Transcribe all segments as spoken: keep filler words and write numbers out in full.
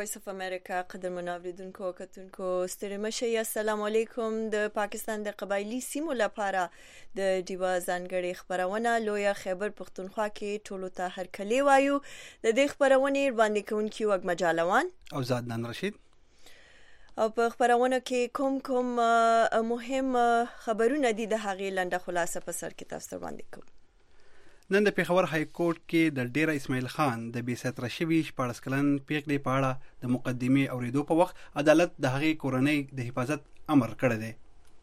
وایس اف امریکا قدرمنو اوریدونکو او کتونکو ستړي مشئ. السلام علیکم. د پاکستان د قبایلی سیمو لپاره د ډیوا ځانګړي خبرونه لویه خیبر پختونخوا کې ټولو ته هرکلی وایو. د دې خبرونې باندې کوونکی وګ مجالوان او زادنان رشید او په خبرونه کې کوم کوم مهم خبرونه دي د هغې لنډه خلاصه په سر کې تاسو باندې کوم. نن د پیښور های کورټ کې د ډیر اسماعیل خان د بې ستره شوي شپاړس کلن پیښې په اړه د مقدمې اوریدو په وخت عدالت د هغې کورنۍ د حفاظت امر کړی دی.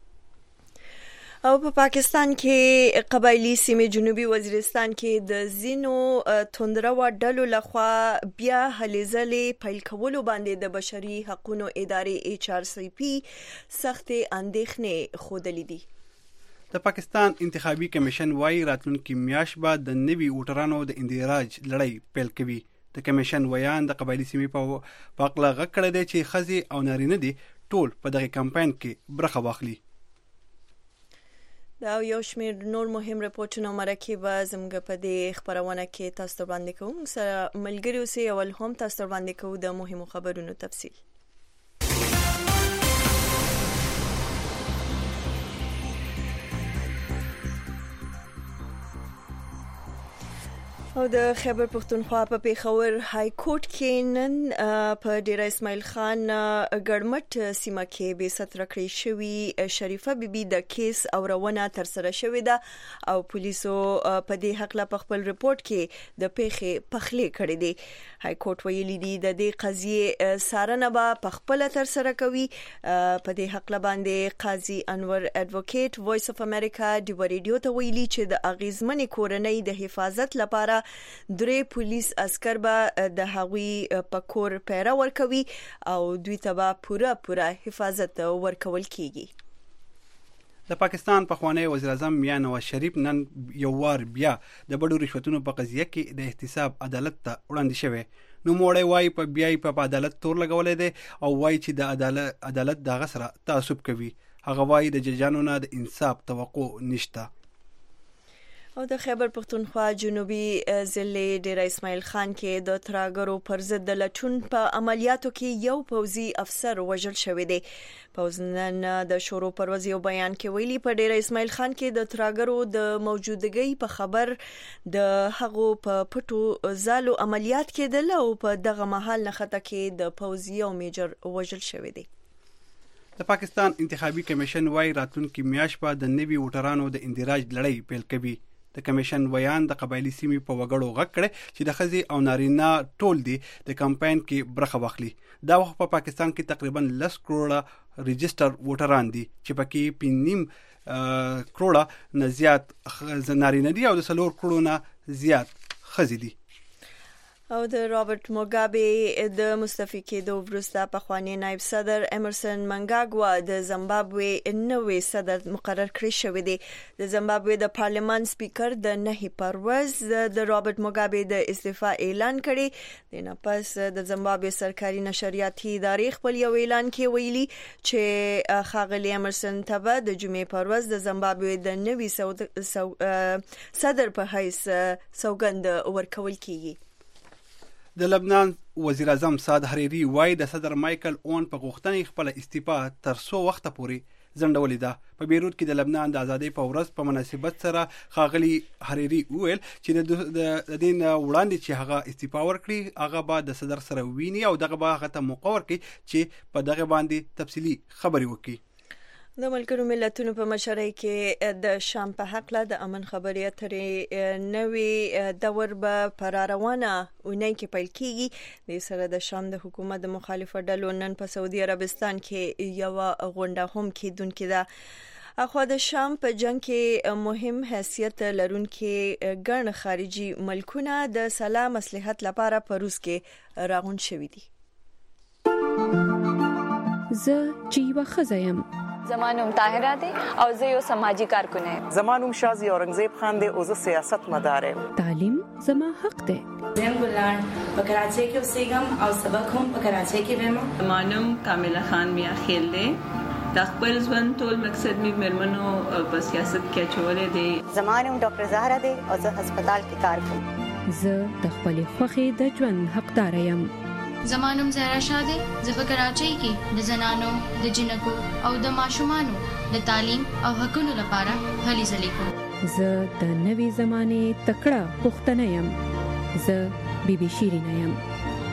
او په پا پاکستان کې قبایلی سیمې جنوبي وزیرستان کې د زینو توندرو ډلو لخوا بیا هلې ځلې پیل کولو باندې د بشري حقوقو ادارې ایچ آر سی پی سختې اندېښنې ښودلې دي. د پاکستان انتخابي کمیشن وايي راتلونکي میاشت بعد د نوي ووټرانو د اندراج لړۍ پیل کوي. د کمیشن ویان د قبایلی سیمې په اړه غږ کړی دی چې ښځې او نارینه دي ټول په دغه کمپاین کې برخه واخلي. دا یو شمېر نور مهم رپورټونه مرکه به زموږ په دې خبرونه کې تاسو باندې کوم سره ملګری اوسئ. اول هم تاسو باندې کوو د مهمو خبرونو تفصیل. او د خیبر پختونخوا په پیښور های کورټ کې نن په ډیر اسماعیل خان ګړمټ سیمه کې بې ستره کړې شوې شریفه بیبي د کیس اورونه تر سره شوې ده او پولیسو په دې حق لا په خپل ریپورت کې د پیښې پخلی کړې دي. های کورټ ویلي دي د دې قضیه سارنه به په خپل تر سره کوي. په دې حق لا باندې قاضي انور اډوکیټ وایس اف امریکا دی ریډیو ته ویلي چې د اغیزمنې کورنۍ د حفاظت لپاره درې پولیس عسكر به د هغوی په کور پیرا ورکوي او دوی ته به پوره پوره حفاظت ورکول کیږي. د پاکستان پخوانی وزیر اعظم میاں نواز شریف نن یو وار بیا د بډو رشوتونو په قضیه کې د احتساب عدالت ته وړاندې شوی. نو موړی وایي په بیا په عدالت تور لګولې دی او وایي چې د عدالت عدالت دغه سره تعصب کوي. هغه وایي د ججانو نه د انصاف توقع نشته. او د خیبر پختونخوا جنوبي ضلع ډیر اسماعیل خان کې د تراګرو پر ضد د لټون په عملیاتو کې یو پوځي افسر وژل شوی دی. پوځ نن د شورو پرواز یو بیان کې ویلي په ډیر اسماعیل خان کې د تراګرو د موجودګۍ په خبر د هغو په پټو زالو عملیات کېدل او په دغه محل نخته کې د پوځي او میجر وژل شوی دی. د پاکستان انتخابي کمیشن وايي راتلونکي میاشت بعد د نوي ووټرانو د اندراج لړۍ پیل کوي. د کمیشن ویان د قبایلی سیمې په وګړو غږ کړی چې د ښځې او نارینه ټول دي د کمپاین کې برخه واخلي. دا وخت په پاکستان کې تقریبا لس کروڑه ريجستر ووټران دي چې پکې پنځم کروڑه نه زیات نارینه دي او د څلور کروڑو نه زیات ښځې دي. او د رابرټ موګابي د مستعفي کېدو وروسته پخوانی نائب صدر امرسن منګاګوا د زیمبابوې نوې صدر مقرر کړی شوی دی. د زیمبابوې د پارلمان سپیکر د نهي پرواز د رابرټ موګابي د استعفا اعلان کړی. د نه پس د زیمبابوې سرکاري نشریاتي ادارې خپل یو اعلان کې ویلي چې ښاغلي امرسن ته د جمعې پرواز د زیمبابوې د نوي صدر په حیث سوګند ورکول کیږي. د لبنان وزیر اعظم سعد حریری وايي د صدر مایکل اون په غوښتنې خپل استعفا تر څو وخت پورې ځنډولې ده. په بیروت کې د لبنان د ازادۍ په ورځ په مناسبت سره ښاغلي حریری وویل چې د دې نه وړاندې چې هغه استعفا ورکړي هغه به د صدر سره وویني او دغه به هغه ته موقع ورکړي چې په دغه باندې تفصیلي خبرې وکړي. د ملګرو ملتونو په مشرۍ کې د شام په حق له د امن خبرې اترې نوې دور به پر روانه اونۍ کې پیل کیږي. د سره د شام د حکومت د مخالفه ډلو نن په سعودي عربستان کې یو غونډه هم کېدونکې ده. اخوا د شام په جنگ کې مهم حیثیت لرونکي ګڼ خارجي ملکونه د سلام مصلحت لپاره په روس کې راغون شوي دي. زه چې وخزایم زمانوم طاهره دی او زه یو سماجی کارکون یم. زمانوم شازی اورنګزیب خان دی او زه سیاست مدار یم. تعلیم زما حق دی. زم ګلان په کراچۍ کې اوسېږم او سبق هم په کراچۍ کې وایم. زمانوم کامله خان میا خیل دی. د خپل ژوند ټول مقصد می مرمنو په سیاست کې چولې دی. زمانوم ډاکټر زهرا دی او زه هسپتال کې کار کوم. زه د خپل خوخي د ژوند حقدار یم. زمانم زهرا شاده زه په کراچۍ کې د زنانو د جنکو او د ماشومانو د تعلیم او حقوقو لپاره هلې ځلې کوم. زه د نوې زمانه تکړه پښتنه یم. زه بي بي شيرینه یم.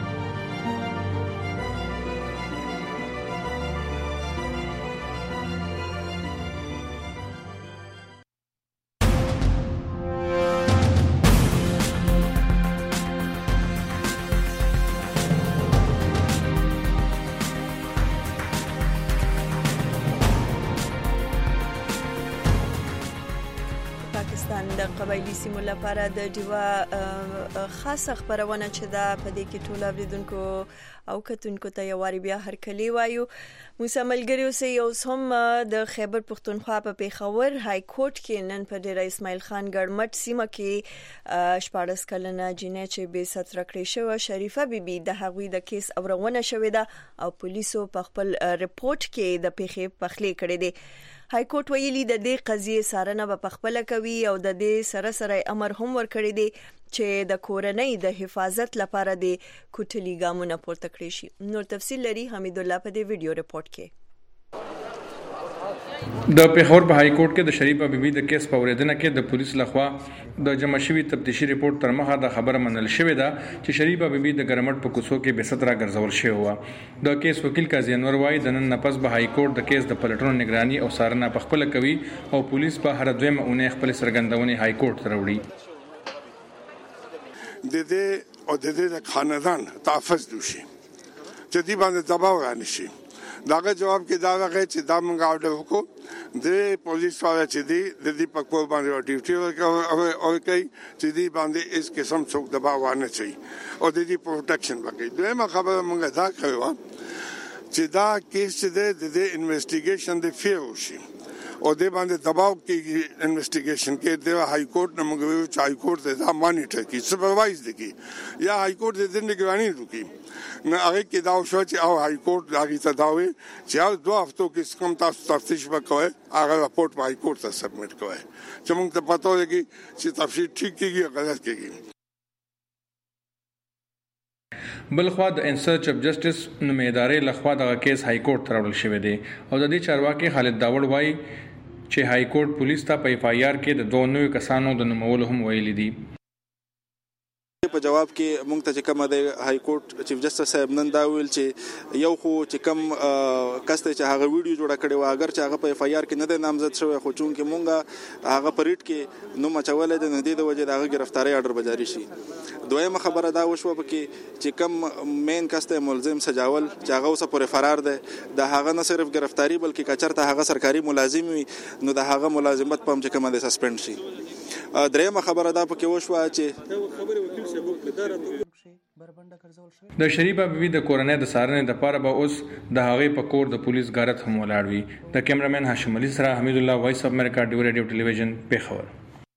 د قبایلی سیمو لپاره د ډیوا خاصه خبرونه چې دا په دې کې ټول اوریدونکو او کتونکو ته یو واری بیا هرکلی وایو. موسی ملګری اوسې یو سم د خیبر پښتونخوا په پیښور های کورټ کې نن په ډیر اسماعیل خان ګړمټ سیمه کې شپاړس کلنه جنې چې به ستر کړې شو شریفه بیبي د هغوی د کیس اورونه شوې ده او پولیسو په خپل ریپورت کې د پیښې پخلی کړې ده. های کورټ ویلي د دې قضیې څارنه په خپل کوي او د دې سره سره امر هم ورکړی دی چې د کورنۍ د حفاظت لپاره د کوټلي ګامونه پورته کړی شي. نور تفصیل لري حمید الله په دې ویډیو ریپورت کې. د پیښور په های کورټ کې د شریفه بیبي د کیس په اوریدنه کې د پولیس لخوا د جمع شوی تفتیشي ریپورت تر مخه د خبره منل شوې ده چې شریفه بیبي د ګرمټ په کوڅو کې بې ستره ګرځول شوی و. د کیس وکیل قاضي انور وايي د نن نفس به های کورټ د کیس د پلټونو نگراني او څارنه په خپل کوي او پولیس په هر دویمه اونۍ خپل سرګندونې های کورټ ته راوړي. د دې او د دې خاندان تحفظ دوشي چې دی باندې دباو غانې شي. داغه جواب کې دا راغی چې دا موږ آرډر وکړو د پولیس والا چې دی د دې په کور باندې ډیوټي ورکوي چې دی باندې اس قسم څوک دباو ونه شي او د دې پروټیکشن وکړي. دویمه خبره موږ دا کړو چې دا کیس چې د دې انویسټیګیشن د فیر وشي او د باندې دباو کې انویسټیګیشن کې د های کورټ نه موږ ویو چې های کورټ دا مانیټر کی سپروایز دي یا های کورټ د نگرانی وکړي. نه هغه کې دا شو چې او های کورټ هغه ته دا وی چې دوه هفتو کې کوم تاسو تفتیش وکوي هغه راپورټ های کورټ ته سبمیټ کوي چې موږ ته پته ولګي چې تفصیل ټیک کیږي غلط کیږي. بلخوا د انسرچ اف جسټس نومې ادارې لخوا د کیس های کورټ ته راوړل شوی دی او د دې چارواکي خالد داوړ وايي چې های کورټ پولیس ته په اف آی آر کې د دوه نوي کسانو د نومولو هم ویلي دي. په جواب کې مونږ ته چې کوم د های کورټ چیف جسټس صاحب نن دا ویل چې یو خو چې کوم کسته چې هغه ویډیو جوړه کړې و اگر چې هغه په اف آی آر کې نه د نامزد شوی خو چون کې مونږه هغه پریټ کې نو مچولې د ندی د وجه د هغه گرفتاری آرډر بجاری شي. دویمه خبره دا وشو پکې چې کوم مین کسته ملزم سجاول چې هغه اوسه پورې فرار ده د هغه نه صرف گرفتاری بلکې کچرته هغه سرکاري ملازم وي نو د هغه ملازمت پم چې کومه د سسپند شي. درېمه خبره دا پکې وشو چې د شریفه بیبي د کورنۍ د څارنې لپاره به اوس د هغې په کور د پولیس غارت هم ولاړ وي. د کیمرامین هاشم علي سره حمید الله وایس اف امریکا ډیو ریډیو ټلویزیون پیښور.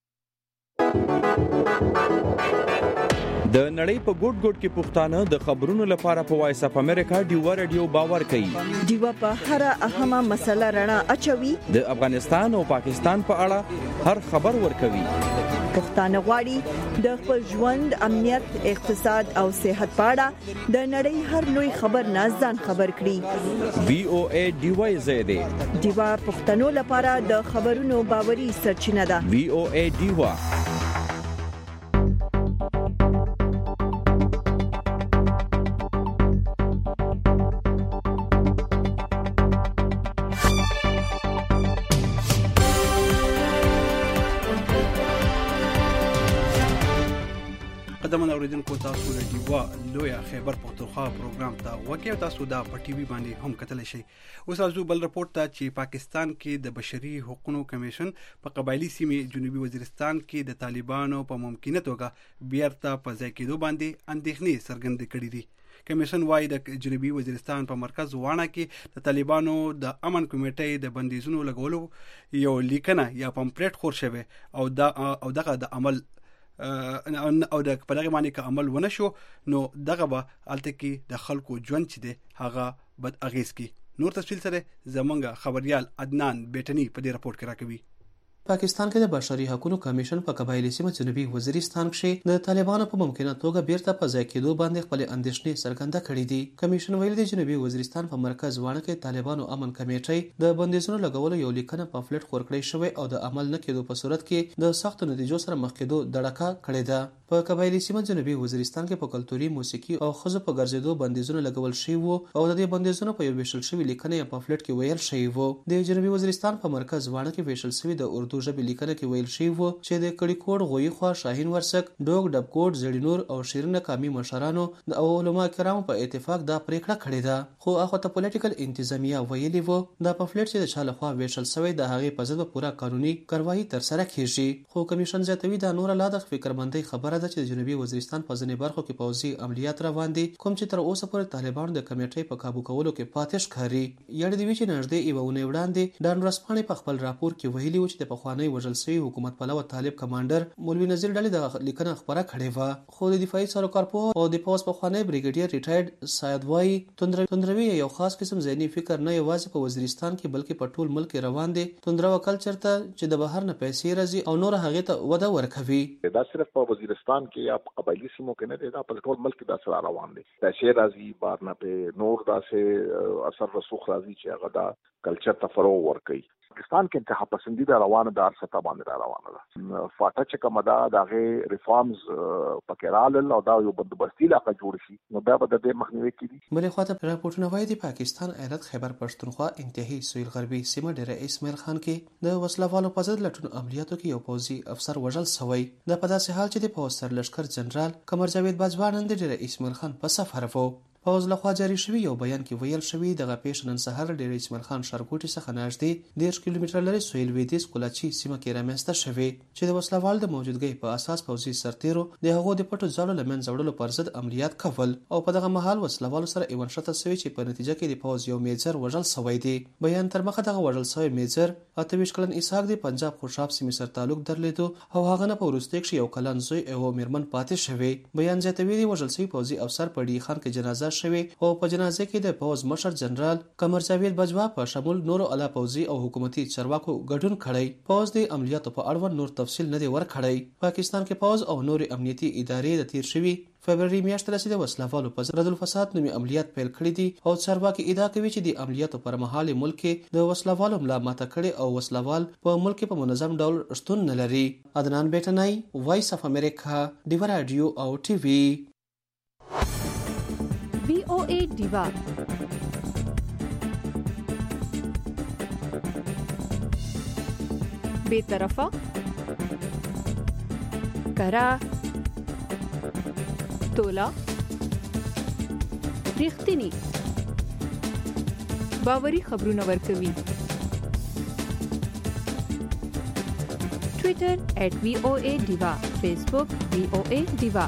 د نړۍ په ګوټ ګوټ کې پښتانه د خبرونو لپاره په وایس اف امریکا ډیو ریډیو باور کوي. ډیو په هر اهمه مسله رڼا اچوي. د افغانستان او پاکستان په اړه هر خبر ورکوي. پښتانه غواړي د خپل ژوند امنیت اقتصاد او صحت په اړه د نړۍ هر لوی خبر نه ځان خبر کړي. وی او ای ډیو زیاده ډیو پښتنو لپاره د خبرونو باوري سرچینه ده. وی او ای ډیو قدمونه اوریدونکو تاسو د ډیوا لویا خیبر پښتونخوا پروګرام ته وګورئ تاسو دا په ټي وي باندې هم کتل شي. اوس ارزو بل رپورت ته چې پاکستان کې د بشري حقوقو کمیشن په قبایلی سیمې جنوبي وزیرستان کې د طالبانو په ممکنه توګه بیرته په ځای کېدو باندې اندېښنې څرګندې کړې دي. کمیشن وايي د جنوبي وزیرستان په مرکز وانه کې د طالبانو د امن کمیټې د بندیزونو لګولو یو لیکنه یا پمفلیټ خور شوی او دا او دغه د عمل او د پدغه باندې که عمل ونه شو نو دغه به الته کې د خلکو ژوند چې دی هغه بد اغیز کی. نور تفصیل سره زمونږ خبريال عدنان بیٹنی په دې رپورت کې راکوي. پاکستان کې د بشري حقوقو کمیشن په قبایلی سیمه جنوبي وزیرستان کې د طالبانو په ممکنه توګه بیرته په ځای کېدو باندې خپل اندېښنې څرګنده کړې دي. کمیشن ویلي دی جنوبي وزیرستان په مرکز وانه کې طالبانو امن کمیټې د بندیزونو لګولو یو لیکنه پامفلټ خور کړی شوی او د عمل نه کېدو په صورت کې د سخت نتیجو سره مخ کېدو دړکه کړې ده. په قبایلی سیمه جنوبي وزیرستان کې په کلتوري موسیقي او خزو په ګرځېدو بندیزونه لګول شوي وو او د دې بندیزونو په یو ویشل شوی لیکنه یا پامفلټ کې ویل شوی وو. د جنوبي وزیرستان په مرکز وانه کې ویشل شوی د اردو ژبې لیکنه کې ویل شوی وو چې د کړي کوډ غوي خوا شاهین ورسک ډوګ ډب کوډ زړینور او شیرینه کامی مشرانو د علماء کرامو په اتفاق دا پریکړه کړې ده. خو هغه ته پولیټیکل انتظامیه ویلي وو دا پامفلټ چې د چا لخوا ویشل شوی د هغې په ضد پوره قانوني کاروایي ترسره کیږي. خو کمیشن زیاتوي دا نور لا د فکرمندۍ خبره ده چې د جنوبي وزیرستان په ځینې برخو کې پوځي عملیات روان دي کوم چې تر اوسه پورې طالبانو د کمیټې په کابو کولو کې پاتې ښکاري. یاد دی چې نږدې یوه اونۍ وړاندې ډان ورځپاڼې په خپل راپور کې ویلي و چې د پخوانی وژل شوي حکومت پلوه طالب کمانډر مولوي نذیر ډلې د لیکنه خبره کړې وه. خو د دفاعي سروکارپوه او د پوځ پخوانی بریګیډیر ریټایرډ سید وایي توندروي یو خاص قسم ذهني فکر نه یوازې په وزیرستان کې بلکې په ټول ملک روان دی. توندرو کلچر ته چې د بهر نه پیسې راځي او نور هغې ته وده ورکوي. دا صرف په وزیرستان کې یا په قبایلي سیمو کې نه دی، دا په ټول ملک کې دا سره روان دی. پیسې راځي بهر نه، په نور داسې اثر رسوخ راځي چې هغه دا کلچر ته فروغ ورکوي. پاکستان کې انتها پسندیده روانه ده، ارسطا باندې را روانه ده. فاټه چې کومه ده د هغې ریفارمز پکې رالل او دا یو بندوبستي علاقه جوړ شي نو بیا به د دې مخنیوی کېږي. بلې خواته راپورټونه وایي د پاکستان ایالت خیبر پښتونخوا انتهایی سویل غربي سیمه ډیره اسماعیل خان کې د وسلوالو په ضد لټون عملیاتو کې یو پوځي افسر وژل شوی. دا په داسې حال چې د پوځ سرلښکر جنرال قمر جاوید باجوا نن د ډیره اسماعیل خان په سفر وو. پوځ لخوا جاري شوي یو بیان کې ویل شوي دغه پیښه نن سهار ډېر اسماعیل خان ښارګوټي څخه نږدې دېرش کیلومتره لرې سویل لویدیځ کولاچي سیمه کې رامنځته شوې چې د وسلوال د موجودګۍ په اساس پوځي سرتیرو د هغو د پټو ځالو له منځه وړلو پر ضد عملیات کول او په دغه مهال وسلوالو سره یې ونښته شوې چې په نتیجه کې د پوځ یو میجر وژل شوی دی. بیان تر مخه دغه وژل شوی میجر اته ویشت کلن اسحاق د پنجاب خوشاب سیمې سره تعلق درلودو او هغه نه په وروستۍ کې یو کلن زوی او میرمن پاتې شوی. بیان زیاتوي د وژل شوي پوځي افسر په ډي خان کې جنازه شوی او په جنازه کې د پوځ مشر جنرال قمر جاوید باجوا په شمول نورو اعلی پوځي او حکومتي چارواکو ګډون کړی. پوځ د عملیاتو په اړوند نور تفصیل نه دی ورکړی. پاکستان کې پوځ او نور امنیتي ادارې د تیر شوي فبرवरी میاشتې راځي د وسلوالو په ضد الفساد نومي عملیات پیل کړي دي او چارواکي ادعا کوي چې د عملیاتو پر مهال ملک کې د وسلوالو ملا ماته کړي او وسلوال په ملک په منظم ډول شتون نه لري. عدنان بیٹنای، وایس اف امریکا، ډیوا رادیو او ټي وي. وی او ای ډیوا بے طرفه کرا تولا ریښتینی باوري خبرونه ورکوي. ټویټر ایٹ وی او ای ډیوا، فیسبوک وی او ای ډیوا.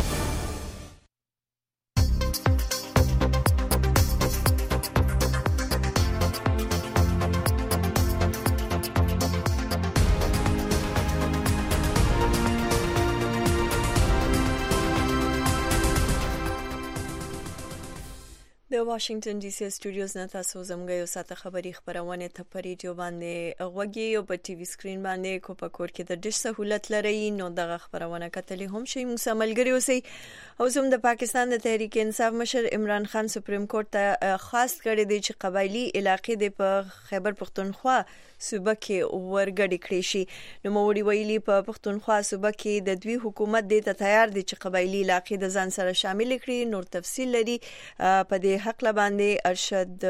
د واشنگټن ډي سي سټوډیوز نه تاسو زموږ یو ساعته خبري خبرونه ته په ریډیو باندې غوږی او په ټي وي سکرین باندې کو په کور کې د ډیش سہولت لري نو دغه خبرونه کتلې هم شي موږ ملګری اوسئ. او زموږ د پاکستان د تحریک انصاف مشر عمران خان سپریم کورټ ته خاص کړی دی چې قبایلی علاقې د په خیبر پختونخوا صوبه کې ورګډې کړې شي. نو موړي ویلي په پختونخوا صوبه کې د دوی حکومت د ته تیار دی چې قبایلی علاقې د ځان سره شامل کړي. نور تفصیل لري په دې حق لباندې ارشد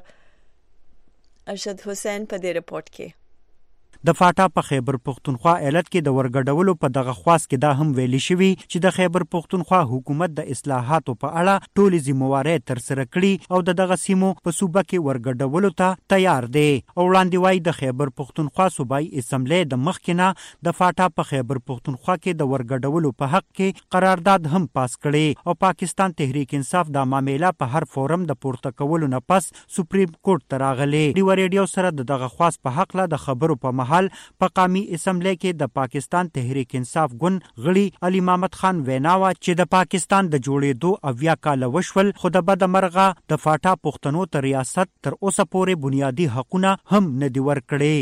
ارشد حسین په دې رپورت کې. د فاټا په خیبر پختونخوا ایالت کې د ورګډولو په دغه خواست کې دا هم ویلي شوی چې د خیبر پختونخوا حکومت د اصلاحاتو په اړه ټولې ذمہوارۍ تر سره کړي او د دغه سیمو په صوبه کې ورګډولو ته تیار دی. او وړاندې وایي د خیبر پختونخوا صوبایي اسمبلی د مخکې نه د فاټا په خیبر پختونخوا کې د ورګډولو په حق کې قرارداد هم پاس کړي او پاکستان تحریک انصاف د معاملې په هر فورم د پورته کولو نه پس سپریم کورټ ته راغلی. ډیوا ریډیو سره د دغه خواست په حق لا د خبرو په محل په قومي اسمبلی کې د پاکستان تحریک انصاف ګوند غړي علي محمد خان ویناوه چې د پاکستان د جوړېدو اویا کاله وشول خو د بد مرغه د فاټا پښتنو ته ریاست تر اوسه پورې بنیادی حقونه هم نه دی ورکړي. نو د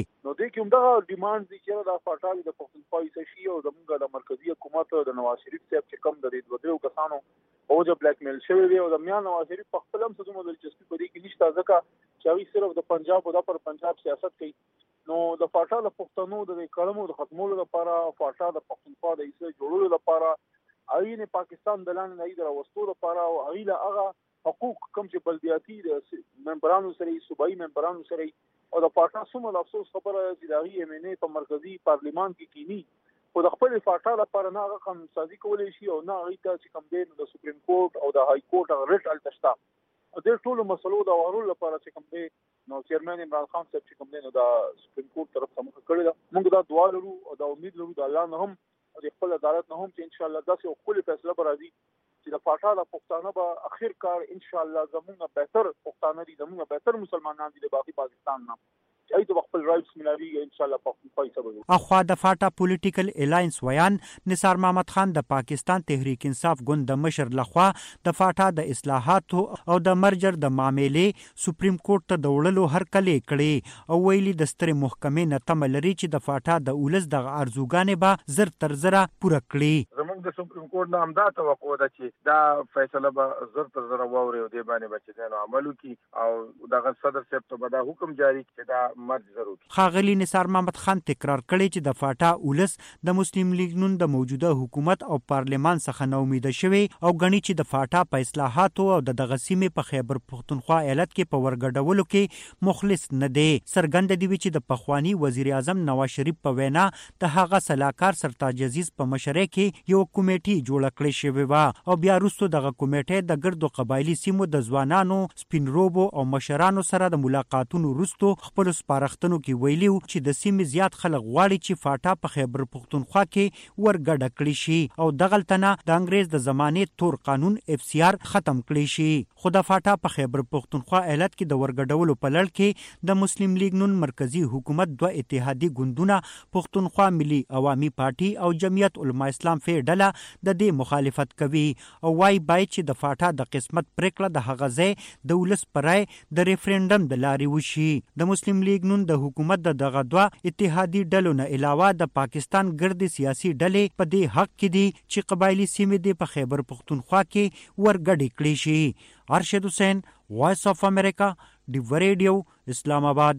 دې کې هم دا ډیمانډ دي چې دا فاټال د پښتونخوا شي او زموږ د مرکزی حکومت د نواز شریف صاحب چې کم د دې دوه کسانو او د بلیک میل شوی دی او د میان نواز شریف په خپل هم څه د دلچسپي په دې کې نشته ځکه چې هغه صرف د پنجاب او د پر پنجاب سیاست کوي. نو د فاټال پښتنو د کلمو د ختمولو لپاره فاټال د پښتونخوا د ایسه جوړولو لپاره عین پاکستان د لاندې نه د راوستو لپاره او هغه هغه حقوق کوم چې بلدیاتي د ممبرانو سره صوبایي ممبرانو سره او د فاټا سمو د افسوس خبره چې د هغه ایم ان ای په مرکزی پارلیمان کې کینی او د خپل فاټا لپاره نه هغه قانون سازي کولای شي او نه هغه ته چې کوم دی د سپریم کورټ او د های کورټ هغه ریټ التشتا د ټولو مسلو د ورول لپاره چې کوم دی نو چیرمن عمران خان صاحب چې کوم دی نو د سپریم کورټ طرف ته مخ کړی دا موږ دا دعا لرو او دا امید لرو د الله نه هم او د خپل عدالت نه هم چې ان شاء الله داسې یو خپل فیصله به راځي چې د فاټا د پښتانه به اخر کار ان شاء الله زموږه بهتر پښتانه دي زموږه بهتر مسلمانان دي د باقي پاکستان نه چې د خپل رائټس ملاري ان شاء الله په پیسې به اخوا د فاټا پولیټیکل الاینس ویان نثار محمد خان د پاکستان تحریک انصاف ګوند د مشر لخوا د فاټا د اصلاحات او د مرجر د معاملې سپریم کورټ ته د وړلو هرکلې کړي او ویلي د سترې محکمې نه تمه لري چې د فاټا د اولس د ارزوګانې به زر تر زره پوره کړي. زموږ د سپریم کورټ نه همدا توقع ده چې دا فیصله به زر تر زره واوري او دې باندې به چې نو عمل وکړي او دغه صدر صاحب ته به دا حکم جاری کړي دا خاغلی نثار محمد خان تکرار کړی چې د فاټا اولس د مسلم لیگ نون د موجوده حکومت او پارلیمان څخه نو امید شوی او غنی چې د فاټا په اصلاحاتو او د دغه سیمې په خیبر پښتونخوا ایالت کې په ورګډولو کې مخلص نه دی. سرګند دی چې د پخوانی وزیر اعظم نواز شریف په وینا د هغه صلاحکار سرتاج عزیز په مشرۍ کې یو کمیټي جوړ کړی شوی و او بیا وروسته دغه کمیټه د ګردو قبایلی سیمو د ځوانانو سپینروبو او مشرانو سره د ملاقاتونو وروسته خپل سپارښتنو کې ویلي چې د سیمې زیات خلک غواړي چې فاټا په خیبر پښتونخوا کې ورګډه کړي شي او دغلتنه د انګريز د زمانې تور قانون اف سی آر ختم کړي شي. خو د فاټا په خیبر پښتونخوا ایالت کې د ورګډولو په لړ کې د مسلم لیگ نون مرکزی حکومت دوه اتحادی ګوندونه پښتونخوا ملي عوامي پارټي او جمعیت علما اسلام فی ډله د دې مخالفت کوي او وايي باید چې د فاټا د قسمت پریکړه د هغه ځای د ولس پرای د ریفرندم د لارې وشي. د مسلم لیگ نون د حکومت د دغه دوه اتحادی ډلو نه علاوه د پاکستان ګرد سیاسي ډلې په دې حق کې دي چې قبایلی سیمې د په خیبر پښتونخوا کې ورګډې کړي شي. ارشد حسین، وایس اف امریکا، ډیو ریډیو، اسلام آباد.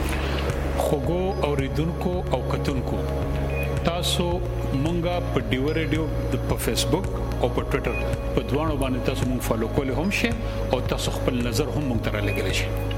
خوګو اوریدونکو او کتونکو تاسو مونږه په ډیو ریډیو په فیسبوک او په ټوئیټر په دوانو باندې تاسو مونږ فالو کولی هم شئ او تاسو خپل نظر هم مونږ ته رالیږلی شئ.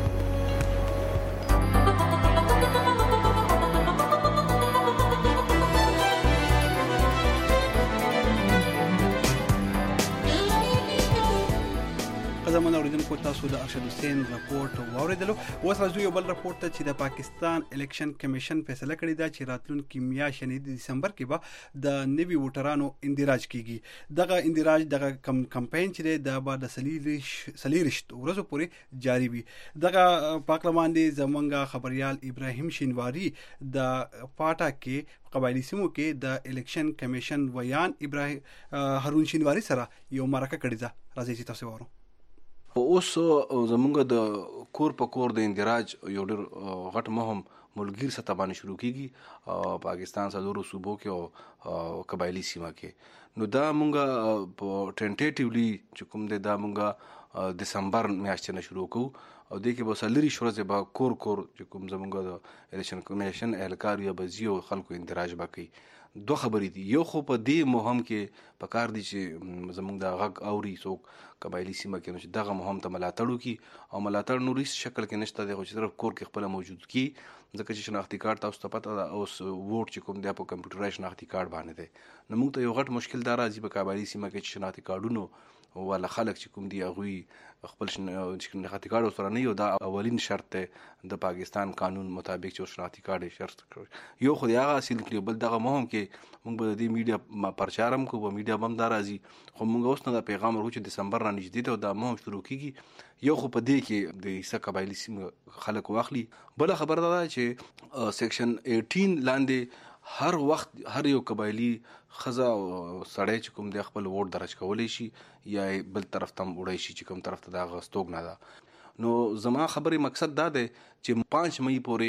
زموږ اوریدونکو تاسو د ارشد حسین راپورټ واوریدلو. اوس راځو یو بل راپورټ ته چې د پاکستان الیکشن کمیشن فیصله کړې ده چې راتلونکي میاشت یعنې د دسمبر کې به د نوي ووټرانو اندراج کیږي. دغه اندراج دغه کم کمپاین چې د به د سلیریش سلیریشت ورځو پورې جاری وي. دغه پارلمان دی زمونږ خبريال ابراهیم شینواری د پاټا کې قبایلی سیمو کې د الیکشن کمیشن ویان ابراهیم هارون شینواری سره یو مرکه کړې ده. راځي چې تاسو وورو. اوس زمونږ د کور په کور د اندراج یو ډېر غټ مهم ملګر سطح باندې شروع کیږي پاکستان څلورو صوبو کې او قبایلی سیمه کې. نو دا مونږه په ټینټیټیولی چې کوم دی دا مونږه دسمبر میاشتې نه شروع کوو او دې کې به سلری شورځ به کور کور چې کوم زمونږ د الیکشن کمیشن اهلکار یا بزیو خلکو اندراج وکړي. دو خبرې دي. یو خو په دې مهم کې پکار دي چې زمونږ د غږ اوري څوک قبایلی سیمه کې نو چې دغه مهم ته ملاتړ وکړي او ملاتړ نوري شکل کې نشته دی خو چې صرف کور کې خپل موجود کی ځکه چې شناختی کارت تاسو ته پته ده اوس ووټ چې کوم دی په کمپیوټرای شناختی کارت باندې دی. نو موږ ته یو غټ مشکل دا راځي په قبایلی سیمه کې چې شناختی کارتونو ولا خلک چې کوم دی هغوی خپل شناختی کارت سره نه یو دا اولین شرط دی د پاکستان قانون مطابق چې شناختی کارت شرط کړی یو خو هغه حاصل کړي بل دغه مهم کې موږ به د میډیا پرچارم کو په میډیا بم دا راځي خو موږ اوس نه د پیغام ورکو چې دسمبر را نږدې ته دا مهم شروع کیږي. یو خو په دې کې د ایسا قبایلی سیمه خلک واخلي. بل خبر ده چې سیکشن اټین لاندې هر وخت هر یو قبایلی خزا سړی چې کوم د خپل ووټ درج کولی شي یا بل طرف ته وړي شي چې کوم طرف ته دا غستوګ نه ده. نو زما خبرې مقصد دا دی چې پنځه مئی پورې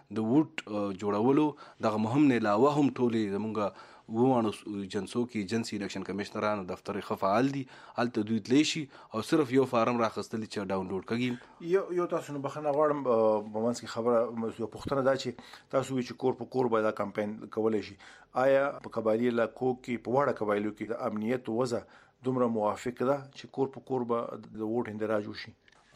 د ووټ جوړولو دغه مهم نه علاوه هم ټولې زمونږ ووانو جنسو کې جنسي الیکشن کمشنرانو دفتر خفعال دي هلته دوی تلی شي او صرف یو فارم راخستلی چې ډاونلوډ کړي. یو یو تاسو نه بخنه غواړم په منځ کې خبره یو پوښتنه دا چې تاسو وی چې کور په کور به دا کمپاین کولای شي، آیا په قبایلی علاقو کې په وړه قبایلو کې د امنیت وضع دومره موافق ده چې کور په کور به د ووټ اندراج وشي؟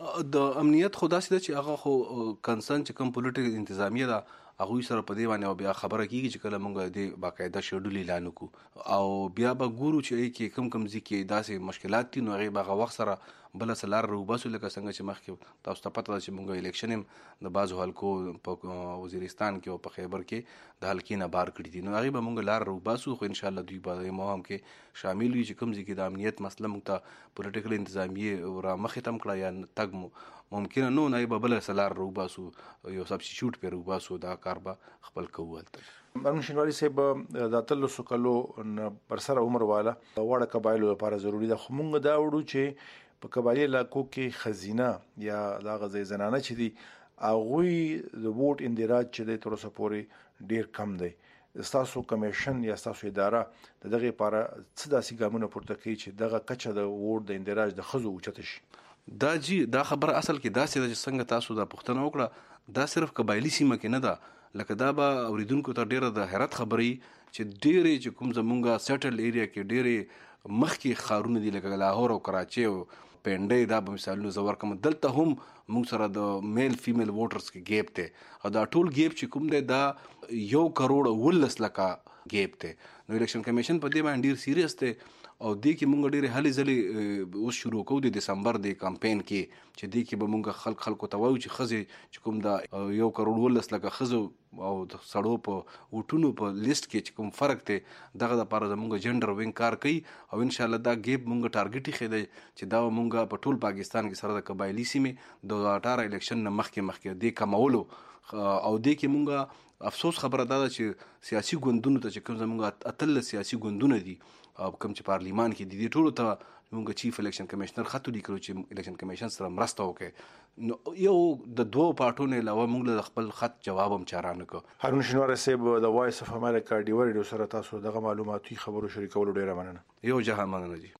د امنیت خو داسې ده چې هغه خو کنسرن چې کوم پولیټیکل انتظامیه ده هغوی سره په دې باندې او بیا خبره کیږي چې کله موږ د باقاعده شیډول اعلان وکړو او بیا به ګورو چې کې کم کم ځکه داسې مشکلات دي نو هغه به وخت سره بل سلار روباسو لکه څنګه چې مخکې تاسو ته پته ده چې موږ الیکشن هم د بعضو حلقو په وزیرستان کې او په خیبر کې د حلقې نه بار کړي دي نو هغه به موږ لار روباسو خو ان شاء الله دوی به مهم کې شامل وي چې کوم ځکه د امنیت مسله موږ ته پولیټیکل انتظامیه را مخې تم کړه یا تګ ممکنه نو نه به بل سلار روباسو یو سبسټیټیوټ په روباسو دا کار به خپل کوولته. مرحوم شینواری صاحب د اتلسو کلو پر سره عمر والا وړه قبایلو لپاره ضروری ده خو موږ دا وړو چې په قبایلی علاقو کې خزینه یا دا غځي زنانه چې دي هغوی د ووټ اندراج چې دی تر اوسه پورې ډیر کم دی. ستاسو کمیشن یا ستاسو اداره د دغه لپاره څه داسې ګامونه پورته کوي چې دغه کچه د ووټ د اندراج د ښځو اوچته شي؟ دا جی دا خبره اصل کې داسې ده چې څنګه تاسو دا پوښتنه وکړه دا صرف قبایلی سیمه کې نه ده لکه دا به اوریدونکو ته ډیره د حیرت خبرې چې ډیرې چې کوم زمونږ سیټل ایریا کې ډیرې مخکې ښارونه دي لکه لاهور او کراچي او پنډۍ دا به مثالونه زه ورکړم دلته هم موږ سره د میل فیمیل ووټرز کې ګیپ دی او دا ټول ګیپ چې کوم دی دا یو کروڑ ولس لکه ګیپ دی نو الیکشن کمیشن په دې باندې ډیر سیریس دی او دې کې مونږ ډېرې هلې ځلې اوس شروع کوو د دسمبر د کمپین کې چې دې کې به مونږ خلک خلکو ته وایو چې ښځې چې کوم دا یو کروڑ ولس لکه ښځو او د سړو په ووټونو په لیست کې چې کوم فرق دی دغه دپاره زمونږ جنډر وینګ کار کوي او انشاءالله دا ګیپ مونږ ټارګټ ایښی دی چې دا مونږ په ټول پاکستان کې سره د قبایلي سیمې د اټاره الیکشن نه مخکې مخکې دې کمولو او دې کې مونږ افسوس خبره دا ده چې سیاسي ګوندونو ته چې کوم زمونږ اتلس سیاسي ګوندونه دي او کوم چې پارلیمان کې دي ټولو ته موږ چیف الیکشن کمیشنر خط لیکلو چې الیکشن کمیشن سره مرسته وکړي نو یو د دوه پارټو نه علاوه موږ له خپل خط جواب هم چاره نه کوو. هارون شینواری صاحب د وایس اف امریکا ډیور ریډیو سره تاسو دغه معلوماتي خبرو شریکولو ډیره مننه. یو جهان مننه دي.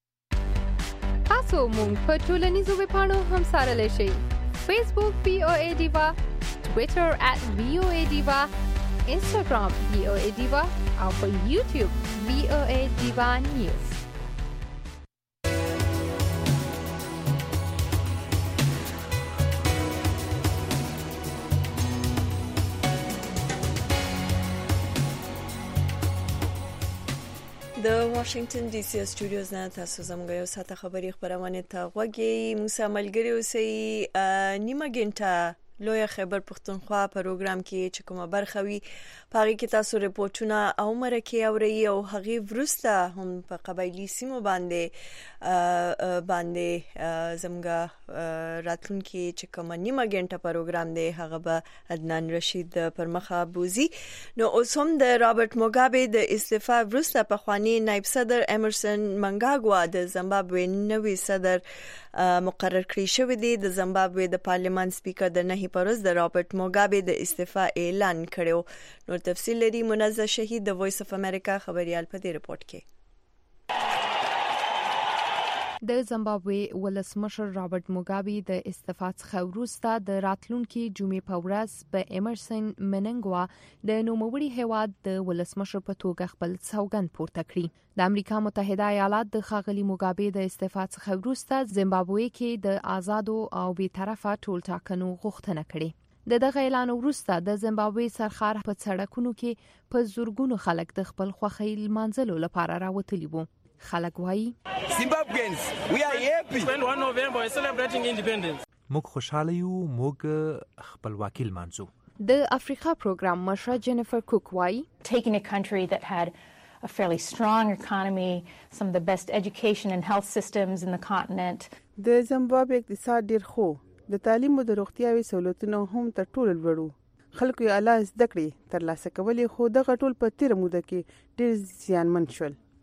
تاسو موږ په ټولنیزو ویبپاڼو هم سره لشي فیسبوک وی او ای ډیوا ټوئیټر ات وی او ای ډیوا انسټاګرام وی او ای ډیوا او په یوټیوب وی او ای ډیوا نیوز. د واشنگټن ډي سي سټوډیوز نه تاسو زموږ یو ساعت خبري خبرونه ته غوږی موسی ملګری اوسئ نیمه ګنټه لوی خبر پښتونخوا پروګرام کې چې کومه برخه وي پاره کې تاسو ریپورتونه او مرکه اوري او هغه ورسته هم په قبایلی سیمو باندې باندې زمګه راتلونکي چې کومه نیمه ګنټه پروګرام دی هغه به عدنان رشید پرمخه بوزي. نو اوس هم د رابرټ موګابي د استعفا ورسته په خواني نائب صدر امرسن منګاګوا د زیمبابوې نوي صدر مقرر کړی شوی دی. د زیمبابوې د پارلیمان سپیکر د نه پروز د رابرټ موګابي د استعفا اعلان کړو. نور تفصیل لري منزه شهید د وایس اف امریکا خبريال په دې رپورت کې. د زیمبابوې ولسمشر رابرټ موګابي د استعفا څخه وروسته د راتلونکي جمعې په ورځ په امرسن مننګوا د نوموړي هیواد د ولسمشر په توګه خپل سوګند پورته کړی. د امریکا متحده ایالات د ښاغلي موګابي د استعفا څخه وروسته زیمبابوې کې د آزادو او بی‌طرفه ټولټاکنو غوښتنه کړې. د دغه اعلان وروسته د زیمبابوې سرخار په سړکونو کې په زورګونو خلک د خپل خوښۍ لمانځلو لپاره راوتلي وو. خلک وایي Zimbabweans we are happy twenty-first November we are celebrating independence. موږ خوشاله یو موږ خپلواکي لمانځو. د افریقا پروګرام مشره جینیفر کوک وایي taking a country that had a fairly strong economy, some of the best education and health systems in the continent. د زیمبابوې اقتصاد ډیر خو د تعلیم او د روغتیاوي سہولتونو هم تر ټولو لوړو. خلکو یې اعلی زده کړې ترلاسه کولې خو دغه ټول په تیر موده کې ډیر زیانمن شول.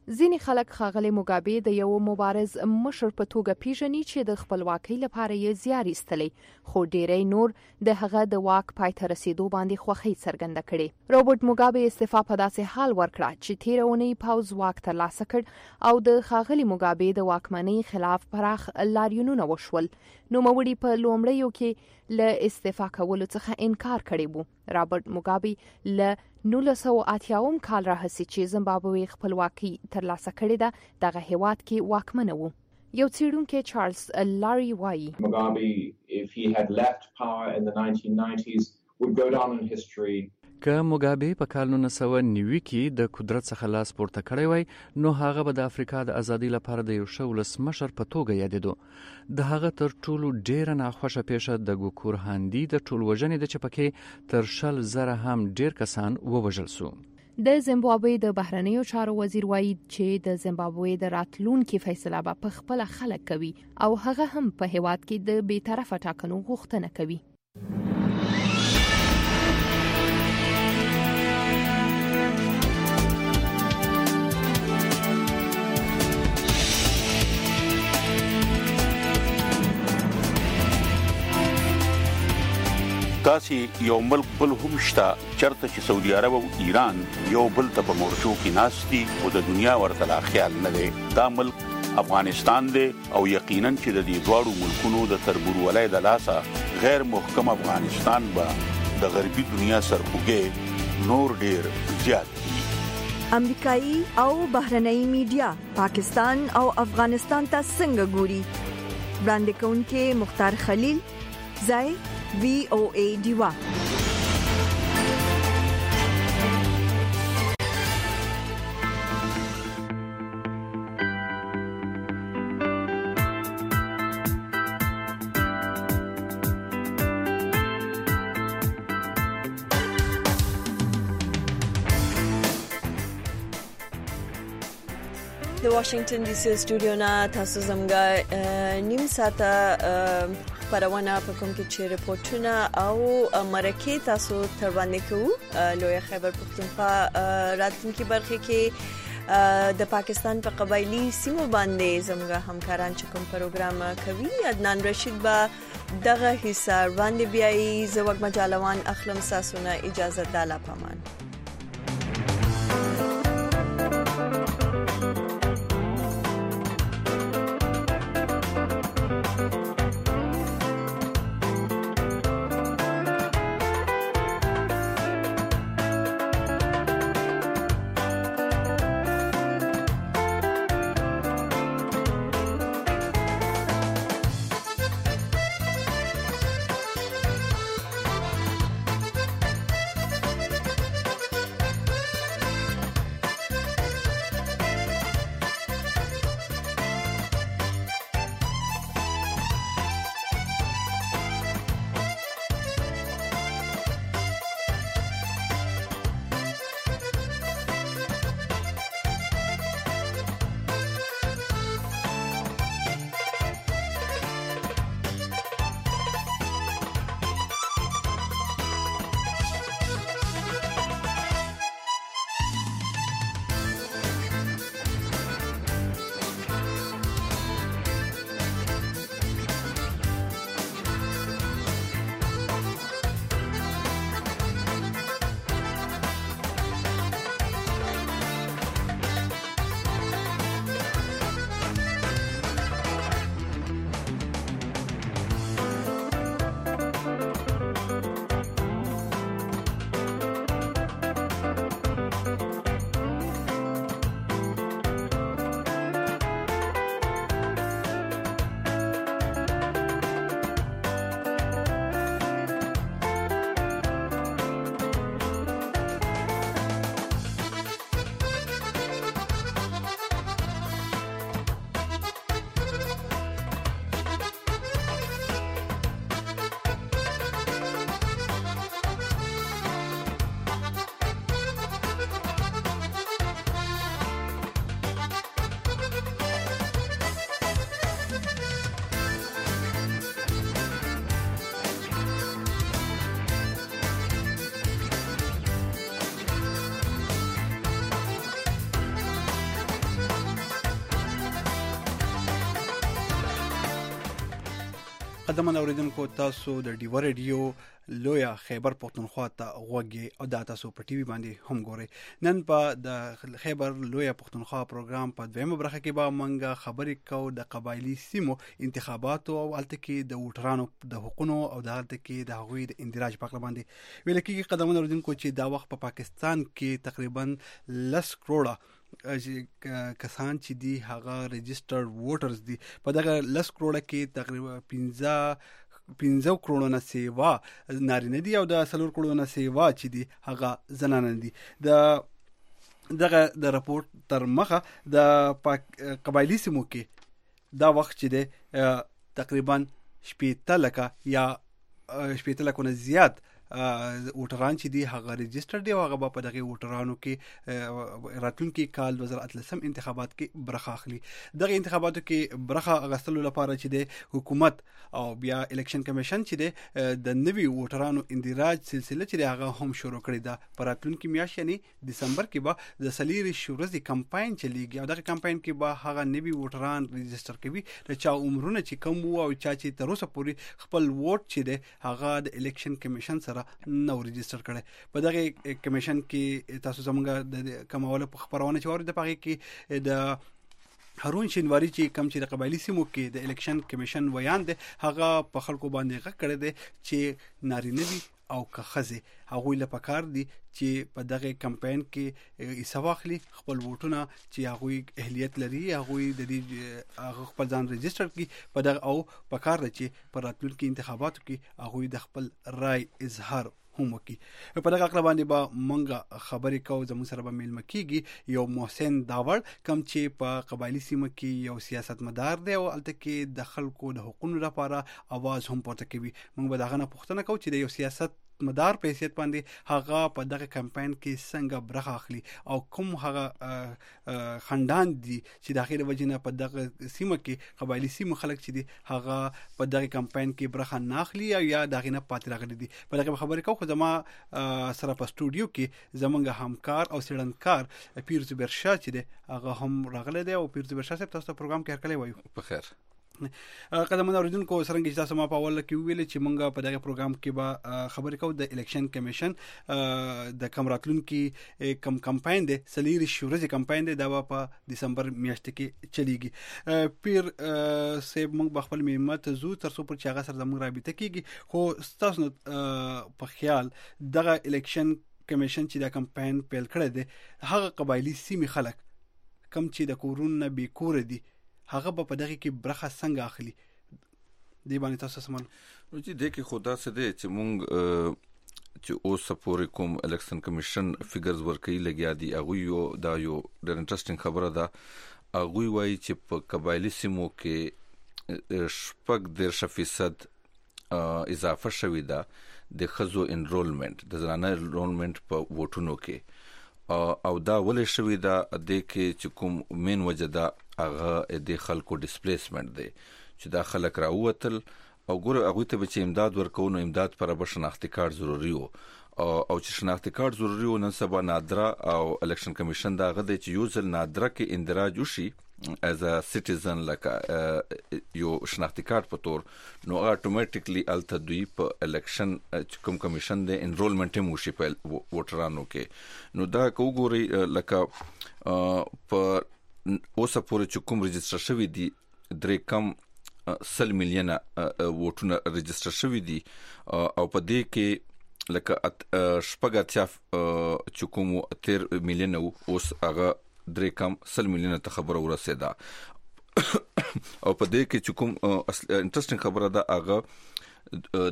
ځینې خلک ښاغلي موګابي د یو مبارز مشر په توګه پیژني چې د خپلواکۍ لپاره یې زیار ایستلی، خو ډیری نور د هغه د واک پای ته رسیدو باندې خوښۍ څرګنده کړې. رابرټ موګابي استعفا په داسې حال ورکړه چې تیره اونۍ پوځ واک ترلاسه کړ او د ښاغلي موګابي د واکمنۍ خلاف پراخ لاریونونه وشول. نوموړي په لومړیو کې له استعفا کولو څخه انکار کړی و. رابرټ موګابي له نولس سوه اتیاوم کال راهیسې چې زیمبابوې خپلواکي ترلاسه کړې ده دغه هیواد کې واکمنه و. یو څېړونکی چارلز لاري وایي Mugabe, if he had left power in the nineteen nineties, would go down in history. که موګابي په کال نولس سوه نوي کې د قدرت څخه لاس پورته کړی وای نو هغه به د افریقا د ازادۍ لپاره د یو ښه ولسمشر په توګه یادېدو. د هغه تر ټولو ډیره ناخوښه پیښه د ګوکور هاندي د ټولوژنې ده چې پکې تر شل زره هم ډیر کسان ووژل سو. د زیمبابوې د بهرنیو چارو وزیر وایي چې د زیمبابوې د راتلونکي فیصله به په خپل خلک کوي او هغه هم په هیواد کې د بی‌طرفه ټاکنو غوښتنه کوي. داسې یو ملک بل هم شته چرته چې سعودي عرب او ایران یو بل ته په مورچو کې ناستي او د دنیا ورته لا خیال نه دی. دا ملک افغانستان دی او یقینا چې د دې دواړو ملکونو د تربورولۍ د لاسه غیر محکم افغانستان به د غربي دنیا سرخوږی نور ډیر زیات دي. امریکایي او بهرنۍ میډیا پاکستان او افغانستان ته څنګه ګوري؟ وړاندې کوونکې مختار خلیل، ځای وی او ای دیوا. د واشنگټن ډي سي سټوډیو نه تاسو زموږ نیم ساعته خبرونه په کوم کې چې ریپورتونه او مرکه تاسو تر باندې کوو. لوی خیبر پختونخوا راتلونکي برخه کې د پاکستان په قبایلی سیمو باندې زموږ همکاران چې کوم پروګرام کوي عدنان رشید به دغه حصہ باندې بیاي. زوګ مجالوان اخلم ساسونه اجازه داله پامان. قدمن اوریدونکو تاسو د ډیو ریډیو لویا خیبر پختونخوا ته غوږی او د تاسو په ټي وي باندې هم ګوري. نن په د خیبر لویا پختونخوا پروګرام په دویمه برخه کې به مونږه خبرې کوو د قبایلی سیمو انتخاباتو او الته کې د ووټرانو د حقوقو او د الته کې د هغوی د اندراج په اړه باندې ویل کېږي. قدمن اوریدونکو چې دا وخت په پاکستان کې تقریبا لس کروڑه کسان چې دی هغه ريجسترډ ووټرز دي. په دغه لس کروڑه کې تقریبا پنځه پنځه کروڑه نه سیوا نارینه دي او د څلور کروڑه نه سیوا چې دي هغه زنانه دي. د دغه د راپورټ تر مخه د قبایلی سیمو کې دا وخت چې دی تقریبا شپېته لکه یا شپېته لکه نه زیات ووټران چې دی هغه ريجستر دی او هغه په دغه ووټرانو کې راتلونکي کال دوه زره اتلسم انتخابات کې برخه اخلي. دغه انتخاباتو کې برخه اغستلو لپاره چې دی حکومت او بیا الیکشن کمیشن چې دی د نوي ووټرانو اندراج سلسله چې دی هغه هم شروع کړی ده. په راتلونکي میاشت یعنی دسمبر کې به د سلیری شورزي کمپاین چلیږي او دغه کمپاین کې به هغه نوي ووټران ريجستر کوي د چا عمرونه چې کم وو او چا چې تر اوسه پورې خپل ووټ چې دی هغه د الیکشن کمیشن سره نو ريجستر کړي. په دغه کمیشن کې تاسو زموږ د کومواله په خبرونه چوره د پاره کې د هارون شینواری چې کم چې د قبایلی سیمو کې د الیکشن کمیشن ویان دی هغه په خلکو باندې غږ کړی دی چې نارینه دي او که ښځې هغوی له پکار دي چې په دغه کمپاین کې حصه واخلي، خپل ووټونه چې هغوی اهلیت لري هغوی د دې هغه خپل ځان ريجستر کړي په دغه او پکار دي چې په راتلونکي انتخاباتو کې هغوی د خپل رائے اظهار هم وکړي. په دغه اړه باندې به مونږ خبرې کوو. زموږ سره به میلمه کېږي یو محسن داوړ کوم چې په قبایلی سیمه کې یو سیاستمدار دی او هلته کې د خلکو د حقوقو لپاره اواز هم پورته کوي. مونږ به د هغه نه پوښتنه کوو چې د یو سیاست مدار په حیثیت باندې هغه په دغه کمپاین کې څنګه برخه اخلي او کوم هغه خندان دي چې د اخیره وجنه په دغه سیمه کې قبایلی سیمه خلک چې دي هغه په دغه کمپاین کې برخه نه اخلي او یا دغه نه پاتې راغلي دي. په دغه خبرې کوو. خو زما سره په سټوډیو کې زمونږ همکار او سیړنکار پیر زبیر شاه چې دی هغه هم راغلی دی. او پیر زبیر شاه صاحب تاسو ته پروګرام کې هرکلی وایو. په خیر. قدمونه اوریدونکو څنګه چې تاسو ما په اول کې ویل چې مونږ په دغه پروګرام کې به خبرې کوو د الیکشن کمیشن د کم راتلونکي کم کمپاین دی سلیری شورزي کمپاین دی دا په دسمبر میاشت کې چلیږي. پیر صاحب مونږ به خپل میمت زو تر څو پر چې هغه سره زموږ رابطه کیږي. خو تاسو په خیال دغه الیکشن کمیشن چې دا کمپاین پیل کړی دی هغه قبایلی سیمې خلک کم چې د کورونه بې کور دي هغه په دغه کې برخه څنګه اخلي دی باندې تاسو سمون نو چې د کې خدا څه دی چې مونږ چې اوس پورې کوم الیکشن کمیشن فګرز ورکړي لګیا دي هغه یو دا یو ډېر انټرېسټینګ خبره ده. هغه وایي چې په قبایلی سیمو کې شپږ دېرش فیصد اضافه شوې ده د ښځو انرولمنت د زنانه انرولمنت په ووټونو کې او دا ولې شوې ده د کې چې کوم مین وجه ده هغه د خلکو ډیسپلیسمنت دی چې دا خلک راووتل او ګوره هغوی ته به چې امداد ورکوو نو امداد پر به شناختي کارت ضروري و او چې شناختي کارت ضروري و نن سبا نادره او الیکشن کمیشن دا هغه دی چې یو ځل نادره کې اندراج وشي as a citizen لکه یو شناختي کارت په تور نو اتوماتیکلی الته دوی په الیکشن کوم کمیشن د انرولمنت هم وشي په ووټرانو کې. نو دا کوګوري لکه په اوسه پورې چې کوم ريجستر شوی دي درې کم سل میلیونه ووټونه ريجستر شوی دي او په دې کې لکه شپږ اتیا چې کوم تیر میلیونه اوس هغه درې کم سل میلیونه ته خبره ورسېده او په دې کې چې کوم انټرېسټینګ خبره ده هغه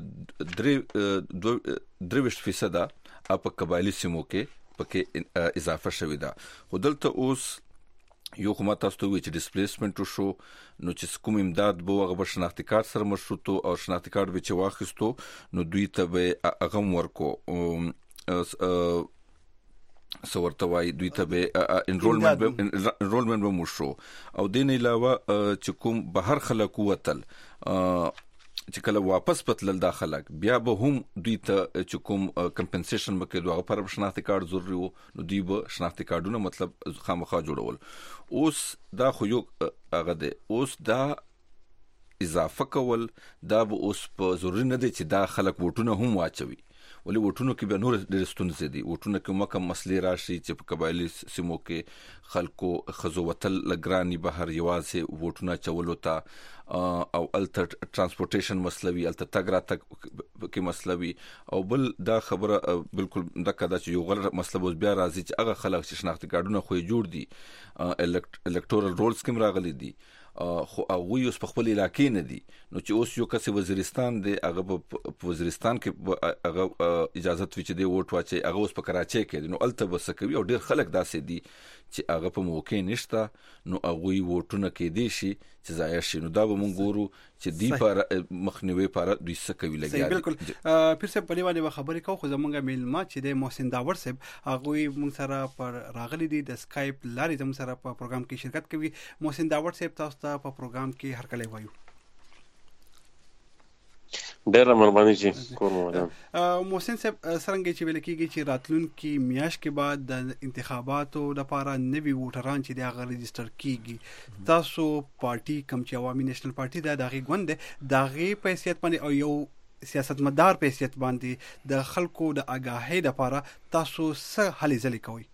درې درویشت فیصد په قبایلی سیمو کې پکې اضافه شوې ده. خو دلته اوس یو کومه تاسو ته وی چې ډیسپلیسمنت شو نو چې کوم امداد به هغه په شناختي کارت سره مشروط او شناختي کارت به چې واخیستو نو دوی ته به هغه ورکو سورته وای دوی ته به انرولمنت انرولمنت به مشو او دین علاوه چې کوم بهر خلک وتل چې کله واپس پتل داخله بیا به هم دوی ته چې کوم کمپنسیشن وکړي دوه پر شناختي کارت ضروري وو نو دوی به شناختي کارتونه مطلب خامخا جوړول. اوس دا خو یو هغه دی اوس دا اضافه کول دا به اوس په ضروري نه دی چې دا خلک ووټونه هم واچوي، ولې ووټونو کې به نور ډېرې ستونزې دي. ووټونه کې مکه مسلې راشي چې په قبایلي سیمو کې خلکو ښځو وتل لګراني بهر یوازې ووټونه اچولو ته او هلته ټرانسپورټیشن مسله وي، هلته تګ راتګ کې مسله وي، او بل دا خبره بالکل دقه ده چې یو غل مسله به اوس بیا راځي چې هغه خلک چې شناختي کارډونه خو یې جوړ دي، الکټورل رولز کې هم راغلي دي، خو هغوی اوس په خپل علاقې نه دي. نو چې اوس یو کس وزیرستان دی، هغه په وزیرستان کې هغه اجازت وي چې دی ووټ واچي، هغه اوس په کراچۍ کې دی، نو هلته به څه کوي؟ او ډېر خلک داسې دي چې هغه په موقع نشته، نو هغوی ووټونه کېدی شي چې ضایع شي. نو دا به موږ ګورو چې دی په مخنیوي په دوی څه کوي لګیا دي. بالکل پیر صاحب په دې باندې به خبرې کوو، خو زموږ میلمه چې دی محسن داور صاحب هغوی موږ سره پر راغلي دي د سکایپ لارې زموږ سره په پروګرام کې شرکت کوي. محسن داور صاحب تاسو ته په پروګرام کې هرکلی وایو. ډېره مهرباني چې کور مو ودان. محسن صاحب څرنګه چې ویل کېږي چې راتلونکي میاشت کې بعد د انتخاباتو لپاره نوي ووټران چې د هغه رجسټر کیږي، تاسو پارټي کوم چې عوامي نېشنل پارټي ده د هغې ګوند دی د هغې په حیثیت باندې او یو سیاستمدار په حیثیت باندې د خلکو د آګاهۍ لپاره تاسو څه هلې ځلې کوئ؟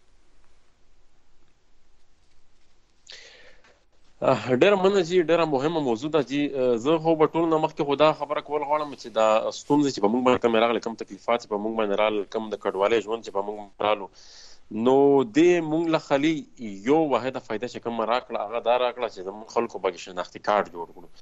ډېره مننه چې ډېره مهمه موضوع ده چې زه خو به ټول نه مخکې خو دا خبره کول غواړم چې دا ستونزې چې په موږ باندې کومې راغلې، کوم تکلیفات چې په موږ باندې راغلل، کوم د کډوالۍ ژوند چې په موږ رالو، نو دې موږ له خالي یو واحده فایده چې کومه راکړه هغه دا راکړه چې زموږ خلکو به شناختي کارت جوړ کړو.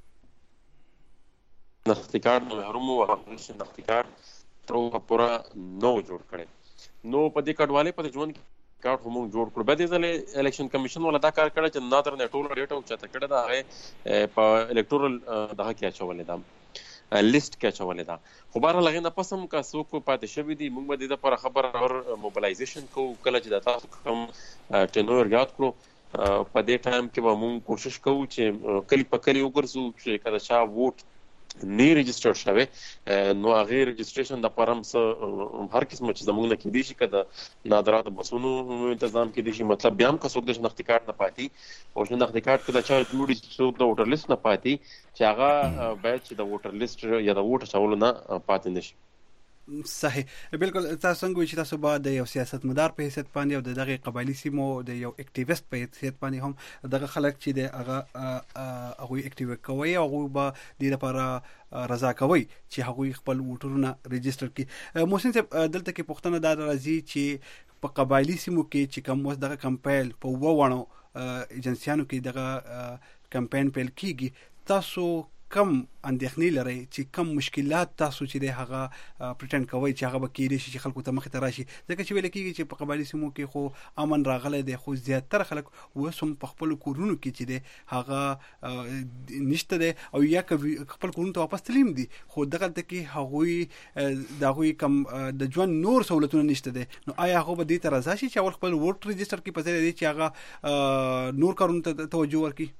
شناختي کارت نو محروم وو، هغه شناختي کارت تر اوسه پوره نو جوړ کړی. نو په دې کډوالۍ په ژوند کې کارت هم جوړ کړو. به دې ځلې الیکشن کمیشن ولا دا کار کړی چې نادر نه ټول ډیټا او چاته کړه دا هغه په الکټورل دغه کې اچولې ده، لیست کې اچولې ده. خو بهر لغې نه پسم کا څوک پاتې شوی دي، موږ به د لپاره خبر اور موبلایزیشن کوو. کله چې د تاسو کوم ټینور یاد کړو په دې ټایم کې به موږ کوشش کوو چې کلی په کلی وګرځو چې کله چا ووټ نه رجسټر شوی نو هغه رجسټریشن د پرم څه هر قسم چې زموږ نه کېدی شي کده نادرات بسونو تنظیم کېدی شي، مطلب بیا هم که څوک د شناختي کارت نه پاتې او شناختي کارت کې د چا جوړي څوک د ووټر لیست نه پاتې چې هغه باید چې د ووټر لیست یا د ووټ اچولو نه پاتې نشي. صحیح، بالکل. تاسو څنګه وایي چې تاسو به د یو سیاستمدار په حیثیت باندې او د دغه قبایلي سیمو د یو اکټیویست په حیثیت باندې هم دغه خلک چې د هغه هغوی اکټیویټ کوي او هغوی به د لپاره رضا کوي چې هغوی خپل ووټرونه رجسټر کړي. محسن صاحب دلته کې پوښتنه دا راځي چې په قبایلي سیمو کې چې کوم اوس دغه کمپاین په ووانو ایجنسیانو کې دغه کمپاین پیل کیږي، تاسو کم اندېښنې لرئ چې کم مشکلات تاسو چې د هغه پریټند کوئ چې هغه به کېدای شي چې خلکو ته مخې ته راشي؟ ځکه چې ویل کېږي چې په قبایلي سیمو کې خو امن راغلی دی، خو زیاتره خلک اوس هم په خپلو کورونو کې چې دی هغه نشته دی او یا خپل کورونو ته واپس تللي دي، خو دغلته کې هغوی د هغوی کم د ژوند نور سهولتونه نشته دی. نو آیا هغه به دې ته رضا شي چې اول خپل ووټ رجسټر کړي په ځای دی چې هغه نور کارونو ته توجه ورکړي؟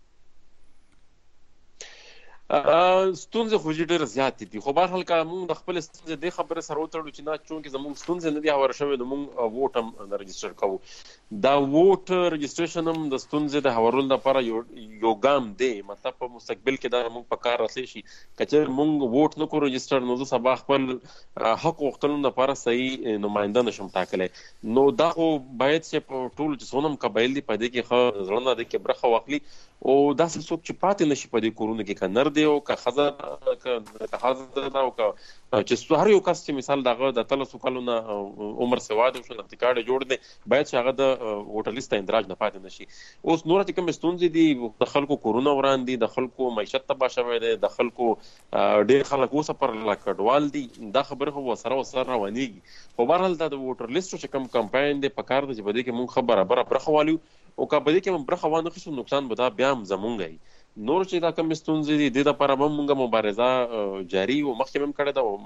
ستونزې خو ډېرې زیاتې دي، خو بهرحال که موږ د خپلې ستونزې دې خبرې سره وتړو چې نه چونکې زموږ ستونزې نه دي هواره شوې نو موږ ووټ هم رجسټر کوو. دا ووټ رجسټریشن هم د ستونزې د هوارولو لپاره یو یو ګام دی، مطلب په مستقبل کې دا موږ په کار راتلی شي. که چېرې موږ ووټ نه کړو رجسټر نو زه سبا خپل حق غوښتلو لپاره صحیح نماینده نشم ټاکلی. نو دا خو باید چې په ټولو چې څونه هم قبایل دي په دې کې ښه زړه نه دی کې برخه واخلي او داسې څوک چې پاتې نشي په دې کورونو کې، که نر دی او که ښځه که ښځه ده او که چې هر یو کس چې مثال دغه د اتلسو کالو نه عمر سوا دی او شناختي کارت یې جوړ دی باید چې هغه د ووټر لیست ته اندراج نه پاتې نشي. اوس نوره چې کومې ستونزې دي، د خلکو کورونه وران دي، د خلکو معیشت تباه شوی دی، د خلکو ډېر خلک اوسه پر کډوال دي، دا خبرې خو ورسره ورسره روانېږي. خو بهرحال دا د ووټر لیسټو چې کوم کمپاین دی په کار دی چې په دې کې موږ ښه برابره برخه والو او که په دې کې هم برخه وانخیستو نقصان به دا بیا هم زمونږ وي. نور چې دا کومې ستونزې دي دې دپاره به موږ مبارزه جاري او مخکې به هم کړې ده او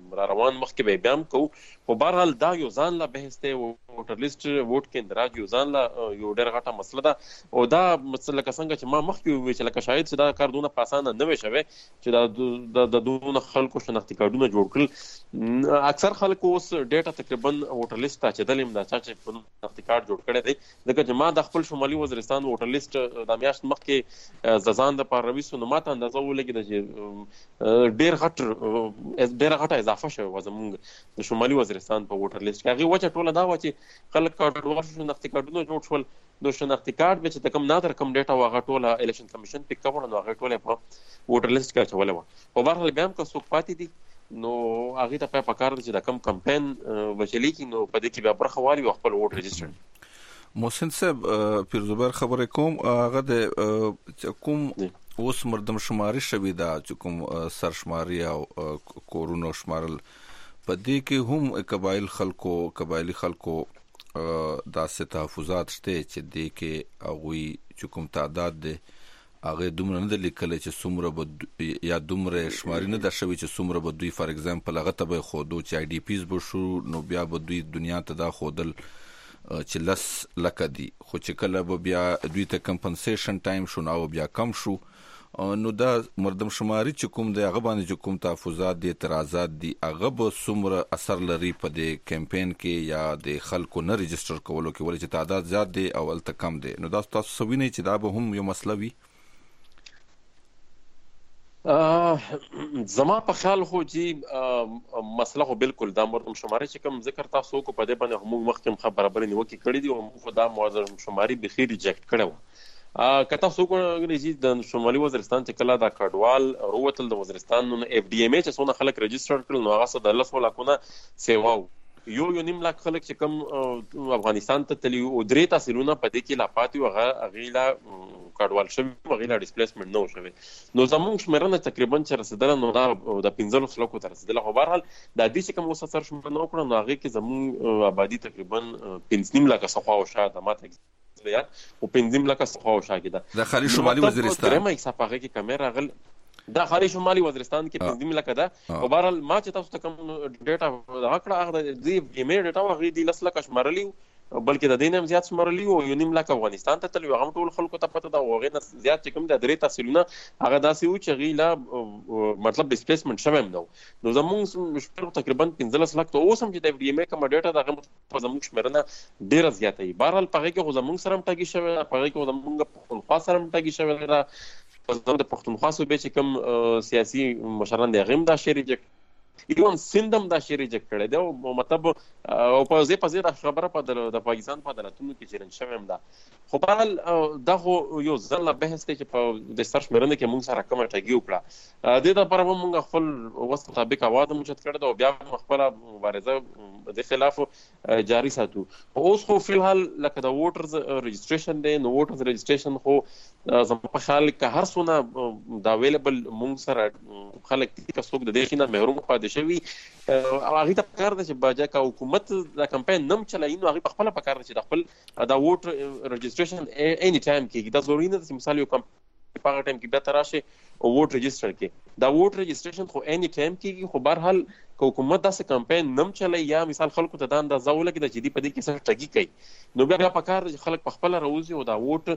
را روان مخکې به بیا هم کوو. خو بهرحال دا یو ځان لا بحث دی، ووټر لیست ووټ کې اندراج یو ځان لا یو ډېره غټه مسله ده. او دا لکه څنګه چې ما مخکې وویل چې لکه شاید چې دا کار دونه په اسانه نه وی شوی چې دا د دونه خلکو شناختي کارډونه جوړ کړل. اکثر خلکو اوس ډیټا تقریبا ووټر لیست ته چې دلیم دا چې په شناختي کارډ جوړ کړی دی، ځکه چې ما د خپل شمالي وزیرستان ووټر لیست د میاشت مخکې د ځان دپاره راویستو، نو ما ته اندازه ولګېده چې ډېر غټ ډېره غټه اضافه شوې وه زمونږ د شمالي وزیرستان په ووټر لیست کې. هغې وجه ټوله دا وه چې خلک کارډوال شو، شناختي کارډونه جوړ شول. د شناختي کارډ به چې د کوم نادر کوم ډیټا وه هغه ټوله الیکشن کمیشن پک کړه، نو هغه ټوله په ووټر لیست کې اچولې وه. خو بهرحال بیا هم که څوک پاتې دي نو هغې ته بیا پکار ده چې د کوم کمپین به چلیږي نو په دې کې بیا برخه والي او خپل ووټ رجسټر. محسن صاحب پیرزبر خبرې کوم، هغه د کوم اوس مردم شماري شوي ده چې کوم سرشماري او کورونو شمارل، په دې کې هم قبایل خلکو قبایلي خلکو داسې تحفظات شته چې دې کې هغوی چې کوم تعداد دی هغه دومره نه ده لیکلی چې څومره به یا دومره شماري نه ده شوي چې څومره به دوی فار اگزامپل هغه ته به یې ښودو چې آی ډي پیز به شو، نو بیا به دوی دنیا ته دا ښودل چې لس لکه دي، خو چې کله به بیا دوی ته کمپنسیشن ټایم شو نو بیا کم شو. نو دا مردم شماري چې کوم دی هغه باندې چې کوم تحفظات دي اعتراضات دي هغه به څومره اثر لري په دې کمپین کې یا د خلکو نه رجسټر کولو کې، ولې چې تعداد زیات دی او هلته کم دی. نو دا تاسو څه وینئ چې دا به هم یو مسله وي؟ زما په خیال خو چې مسله خو بالکل دا مردم شماري چې کوم ذکر تاسو وکړو په دې باندې موږ مخکې هم خبرې نیوکې کړې دي او موږ دا مردم شماري بخي ریجکټ کړی وه. که تاسو وګورئ چې د شمالي وزیرستان چې کله دا کډوال وروتل د وزیرستان نو اف ډي ام ای چې څونه خلک رجسټر کړل نو هغه څه د لسو لاکونه سیوا و. یو یو نیم لاک خلک چې کوم افغانستان ته تللي او درې تحصیلونه په دې کې لا پاتې وو، هغه هغې لا کډوال شوي وو، هغې لا ډسپلیسمنټ نه و شوی. نو زموږ شمېرنه تقریبا چې رسېدله نو دا د پنځلسو لکو ته رسېدله. خو بهرحال د دې چې کوم اوس سر شمېرنه وکړه نو هغې کې زموږ آبادي تقریبا پنځه نیم لاکه څخه خواوشا ده، ما ته او پنځم لکه څخه وشاګي ده د خالي شمالي وزیرستان درېمه حساب هغه کې کیمرا غل دا خالي شمالي وزیرستان کې پنځم لکه ده. او بهرحال ما چې تاسو ته کوم ډیټا راکړه هغه د دې ایمیل ډیټا هغه د لس لکه شمارلی بلکې د دې نه زیات شمارلی او یو نیم لکه افغانستان ته تللی هغه ټول خلکو ته پته ده او هغه نه زیات چې کوم د درې تحصیلونه هغه داسې و چې غیلا مطلب ډسپلیسمنټ شوی هم نو. نو زموږ شمېر تقریبا پنځلس لک ته اوس هم چې د اف ډي ام ای کوم ډیټا ده هغه په زموږ شمېرنه ډېره زیاته وي. بهرحال په هغې کې خو زموږ سره هم ټاګي شوی ده، په هغې کې خو زموږ پښتونخوا سره هم ټاګي شوی ده. د پښتونخوا صوبې چې کوم سیاسي مشران دي هغې هم دا شی ریجکټ ایون سند هم دا شی ریجکټ کړی دی او مطلب او په ځای په ځای دا خبره په د پاکستان په عدالتونو کې چیلنج شوې هم ده. خو بهرحال دا خو یو ځل لا بحث دی چې په د سر شمېرنه کې موږ سره کومه ټاګي وکړه. د دې دپاره به موږ خپل وس مطابق اواز هم اوچت کړی ده او بیا هم خپله مبارزه د خلاف جاري ساتو. اوس خو فی الحال لکه د ووټرز رجسټریشن دی نو ووټرز رجسټریشن خو زما په خیال که هر څونه دا اویلیبل موږ سره خلک دي که څوک د دې شي نه محروم پاتې شوي او هغې ته پکار ده چې باجه که حکومت دا کمپین نه هم چلوي نو هغې په خپله پکار ده چې د خپل دا ووټ رجسټریشن اینی ټایم کېږي. دا ضروري نه ده چې مثال یو کمپین په هغه ټایم کې بیا ته راشي او ووټ رجسټر کړي. دا ووټ رجسټریشن خو اینی ټایم کېږي. خو بهرحال که حکومت داسې کمپین نه هم چلوي یا مثال خلکو ته دا اندازه ولګېده چې دوی په دې کې څه ټګي کوي نو بیا بیا پکار ده چې خلک په خپله راوځي او دا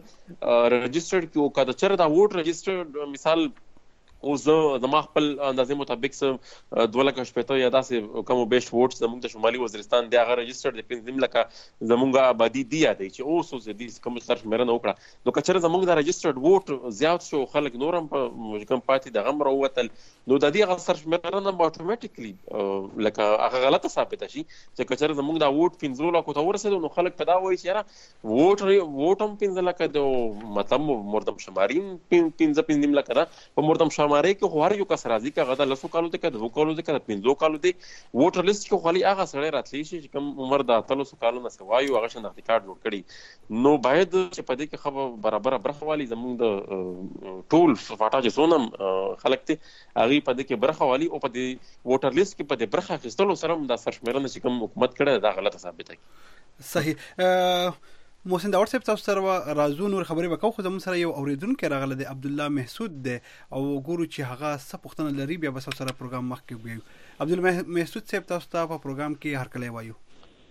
ووټ رجسټر کړي. او که د چېرې دا ووټ رجسټر مثال اوس زه زما خپل اندازې مطابق څه دوه لکه شپېته یا داسې کم و بیش ووټ زموږ د شمالي وزیرستان دی هغه رجسټر دی پنځه نیم لکه زموږ آبادي دی یادوي چې اوس اوس دې کوم سر شمېرنه وکړه. نو که چېرې زموږ د رجسټرډ ووټ زیات شو خلک نور هم په کوم پاتې دغه هم راووتل نو د دې هغه سر شمېرنه به اټومیټیکلي لکه هغه غلطه ثابته شي چې که چېرې زموږ دا ووټ پنځو لکو ته ورسېدو نو خلک په دا وایي چې یاره ووټ ووټ هم پنځه لکه دی مطلب مردم شماري هم پنځه پنځه نیم لکه ده. په مردم شمارۍ کې خو هر یو کس راځي که هغه د لسو کالو دی که د دوو کالو دی که د پنځو کالو دی ووټر لیست کې خو خالي هغه سړی راتلی شي چې کوم عمر د اتلسو کالو نه سوا وي او هغه شناختي کارډ جوړ کړي. نو باید چې په دې کې ښه برابره برخه والي زموږ د ټول فاټا چې څونه خلک دي هغې په دې کې برخه والي او په دې ووټر لیست کې په دې برخه اخیستلو سره هم دا سرشمېرنه چې کوم حکومت کړی دا غلطه ثابته کړي. صحیح. محسن داور صاحب تاسو سره راځو نور خبرې وکاو خو زموږ سره یو اوریدونکو راغله د عبد الله محسود دی او ګورو چې هغه څه پوښتنه لري بیا به تاسو سره پروګرام مخکې ویو. عبد الله محسود صاحب تاسو ته په پروګرام کې هر کله وایو.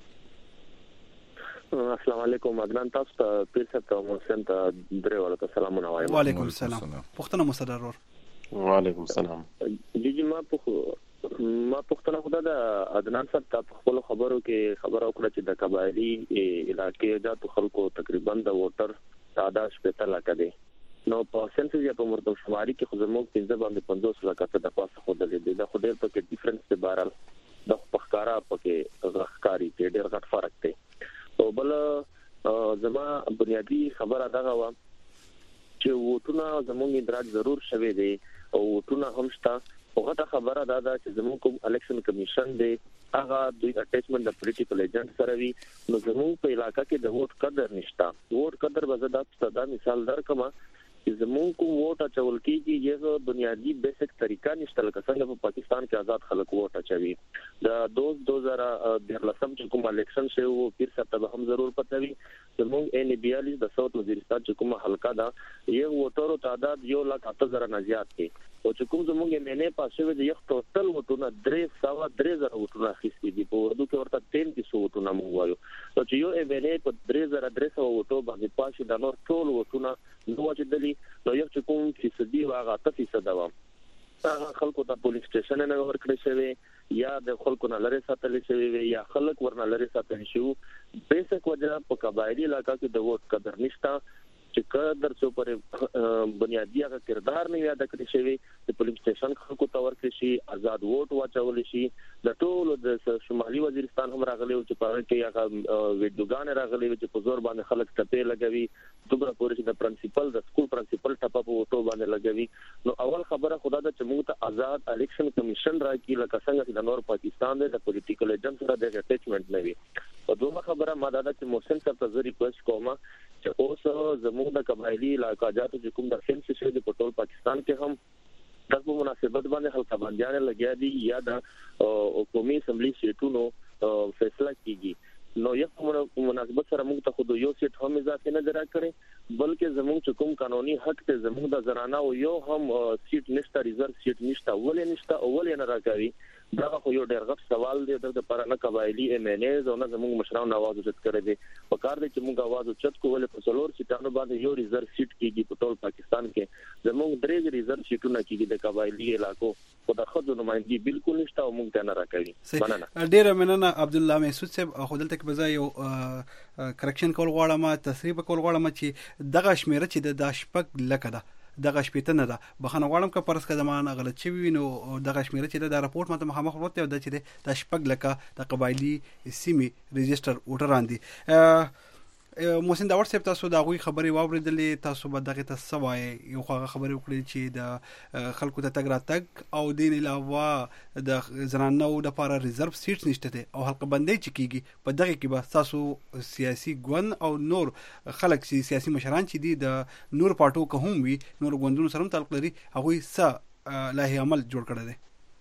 السلام علیکم عدنان، تاسو ته پیر صاحب ته محسن ته درې ورته سلامونه وایم. وعلیکم السلام. پوښتنه مو سره ورور. وعلیکم السلام. جی ما په ما پښتنه خدا د عدنان صاحب ته خپل خبرو کې خبر او کړ چې د قبایلی علاقې د خلکو تقریبا د ووټر تعداد شپږ لک دی. نو په سنسس یا په مردم شماري کې خو زموږ پنځه باندې پنځوس لک ته د پاسه خو د دې د خو ډېر پکې ډیفرنس دی، بهرحال د پخکارا پکې غخکاری کې ډېر غټ فرق دی. او بل زما بنیادی خبره دغه و چې ووټونه زموږ ادراج ضرور شوي دي او ووټونه هم شته. وغه خبره دا ده چې زموږ کوم الیکشن کمیشن دی هغه دوی اټیچمنٹ د پولیټیکل ایجنټ سره وي، نو زموږ په علاقې کې د ووټ قدر نشته. ووټ قدر به زه دا صدا مثال درکم چې زموږ کوم ووټ اچول کېږي یو بنیادی بیسیک طریقه نشته، لکه څنګه په پاکستان کې آزاد خلک ووټ اچوي. د دوز دو هزار دیارلسم چې کوم الیکشن شوی وو پیر صاحب ته هم ضرور پته وي، زموږ ان بیالیس د ساوث وزیرستان چې کومه حلقه ده یو ووټرو تعداد یو لک اته زره نه زیات دی او چې کوم زموږ یې مینه پاسوي د یو ټوټل وټونه درې سوا درې زره وټونه اخیستي دي. په اردو کې ورته تین کې سو وټونه موږ وایو. نو چې یو یې مینه په درې زره درې سو وټو باندې پاسي د نور ټول وټونه نو چې دلی نو یو چې کوم فیصدي واغه اته فیصد و هغه خلکو ته پولیس سټیشن نه ورکړی شوی یا د خلکو نه لري ساتل شوی یا خلک ورنه لري ساتل شو. بیسک وجه په قبایلی علاقہ کې د ووټ قدر نشته چې قدر څو پر بنیادی هغه کردار نه یاد کړی شوی د پولیس سټیشن خلکو ته ورکړي شي، آزاد ووټ واچول شي. د ټولو د شمالي وزیرستان هم راغلي او چې په کې هغه ویډیوګان راغلي چې په زور باندې خلک ټپې لګوي، دومره پورې چې د پرنسپل د سکول پرنسپل ټپه په وټو باندې لګوي. نو اول خبره خدا د چې موږ ته آزاد الیکشن کمیشن راکړي لکه څنګه چې د نور پاکستان د پولیټیکل ایجنټ سره د اټیچمنٹ نه وي. او دومره خبره ما دا چې محسن صاحب ته ریکوست کوم چې اوس زموږ د قبایلی علاقہ جاتو چې کوم د سنسس شوی د پټول پاکستان کې هم د په مناسبت باندې حلقه باندې لګیا دي یا د قومي اسمبلی سیټونو فیصله کیږي. نو یو په مناسبت سره موږ ته خود یو سیټ هم اضافه نه درا کړي بلکې زموږ چې کوم قانوني حق ته زموږ د زنانه او یو هم سیټ نشته، ریزرو سیټ نشته، ولې نشته او ولې نه راکوي. دا خو یو ډېر غټ سوال دی د لپاره نه قبایلی ایم ان ایز او نه زموږ مشرانو आवाज اوچت کړی دی. په کار دی چې موږ आवाज اوچت کوو په څلور سیټانو باندې یو ریزرو سیټ کیږي په ټول پاکستان کې، زموږ درې ریزرو سیټونه کیږي د قبایلی علاقو خو د خځو نمائندګي بالکل نشته او موږ ته نه راکوي. مننه ډېر مننه عبد الله محسود صاحب. خو دلته کې به یو کرکشن کول غواړم، تصریح کول غواړم چې دغه شمیره چې د شپږ لکه ده دغه شپېته نه ده، بخښنه غواړم که پرس که زمانه غلط شوي وي نو دغه شمیره چې د راپورټ ماته مخامخ وروته ده چې د شپږ لکه د قبایلي سیمې رجسټر ووټران دي. محسن داور صاحب تاسو د هغوی خبرې واورېدلې، تاسو به دغې ته څه وایئ؟ یو خو هغه خبرې وکړې چې د خلکو ته تګ راتګ او دین علاوه د زنانو دپاره ریزرو سیټس نشته دی او حلقه بندۍ چې کېږي په دغې کې به ستاسو سیاسي ګوند او نور خلک چې سیاسي مشران چې دي د نور پارټو که هم وي نور ګوندونو سره هم تعلق لري هغوی څه لایحې عمل جوړ کړی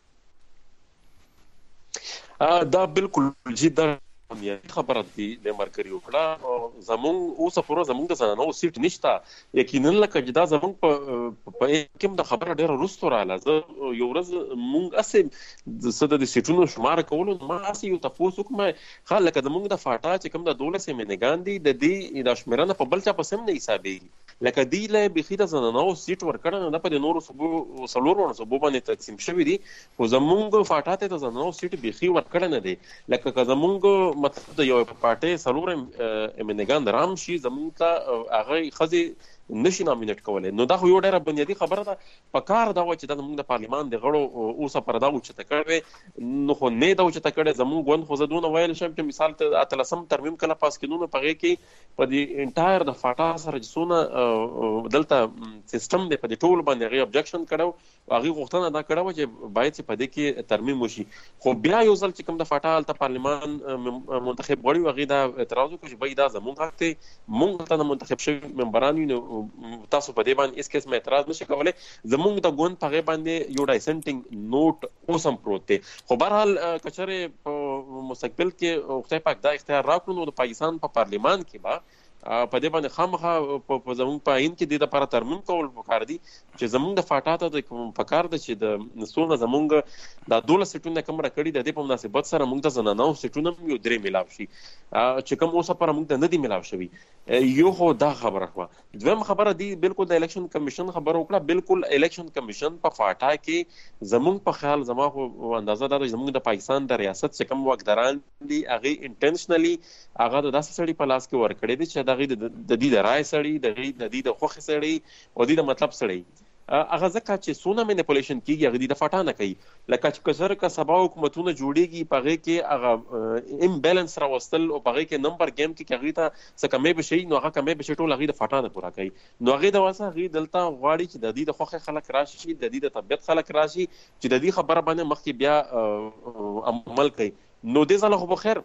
دی؟ دا بالکل جدا خبره دي د مرکری وکړه. زمون اوس پورو زمون د زنانو سیټ نشته، یقینا لکه جدا زمون په په کوم د خبره ډیره رستو رااله. زه یو ورځ مونږ اسه صد د سیټونو شمار کولو ما اسه یو تاسو کوم خلک د مونږ د فاټا چې کوم د دولسه منګان دي د دې د شمیرنه په بل چا پسم نه حسابي لکه دی له بخیده زنانو سیټ ورکړه نه په نورو صوبو سلور ورو صوبو باندې تقسیم شوی دي خو زمونږ فاټا ته د زنانو سیټ بخي ورکړه نه دي. لکه که زمونږ مطلب د یو پارټي سلور امنګان درام شي زمونږ ته هغه خزي نشي نامینټ کولای. نو دا خو یو ډیره بنیادی خبره ده. په کار دا و چې د موږ د پارلیمان د غړو اوسه پر دا و چې تکړه نو خو نه دا و چې تکړه زموږ غوند خو زدونه ویل شم چې مثال ته اتلسم ترمیم کله پاس کینونه پغې کې په دې انټایر د فاټا سره جسونه دلته سیستم دی په دې ټول باندې غي ابجیکشن کړو هغه غوښتنه دا کړو چې باید چې په دې کې ترمیم وشي. خو بیا یو ځل چې کوم د فاټا ته پارلیمان منتخب غړي وغي دا اعتراض وکړي چې باید دا زموږ حق دی، موږ ته منتخب شوی ممبران نو تاسو په دې باندې اس کیس مې اعتراض نشي کولای. زموږ د ګوند په باندې یو ډایسنټینګ نوٹ اوسم پروت دی. خو بهرحال کچره په مستقبل کې خدای پاک دا اختیار راکړو نو د پاکستان په پارلیمان کې با په دې باندې خامخا په زموږ په عین کې د لپاره ترمیم کول پکار دي چې زموږ د فاټاته د پکار د چې د سونه زموږ د دولس سټونه کوم را کړی د دې په مناسبت سره موږ د زنانو سټونه یو درې ملاو شي چې کوم اوسه پر موږ د ندي ملاو شوی یو خو دا خبره خو دویم خبره دی بالکل د الیکشن کمیشن خبره وکړه بالکل الیکشن کمیشن په فاټا کې زموږ په خیال زما خو اندازه دا زموږ د پاکستان د ریاست چې کوم واکداران دي هغه انټنشنلی هغه د داسې سړي په لاس کې ورکړي دي چې دغه د دې د رائے سړي د دې د خوخي سړي او د مطلب سړي هغه ځکه چې سونه مینیپولیشن کیږي هغه د فاټا نه کوي لکه چې کسر کا سبا حکومتونه جوړيږي پغه کې هغه امبالانس راوستل او پغه کې نمبر گیم کې هغه ته څه کمې بشي نو هغه کمې بشي ټول هغه د فاټا نه پورا کوي نو هغه د واسه هغه دلته غواړي چې د دې د خوخه خلک راشي د دې د طبيعت خلک راشي چې د دې خبره باندې مخکې بیا عمل کوي نو دې ځله خو بخیر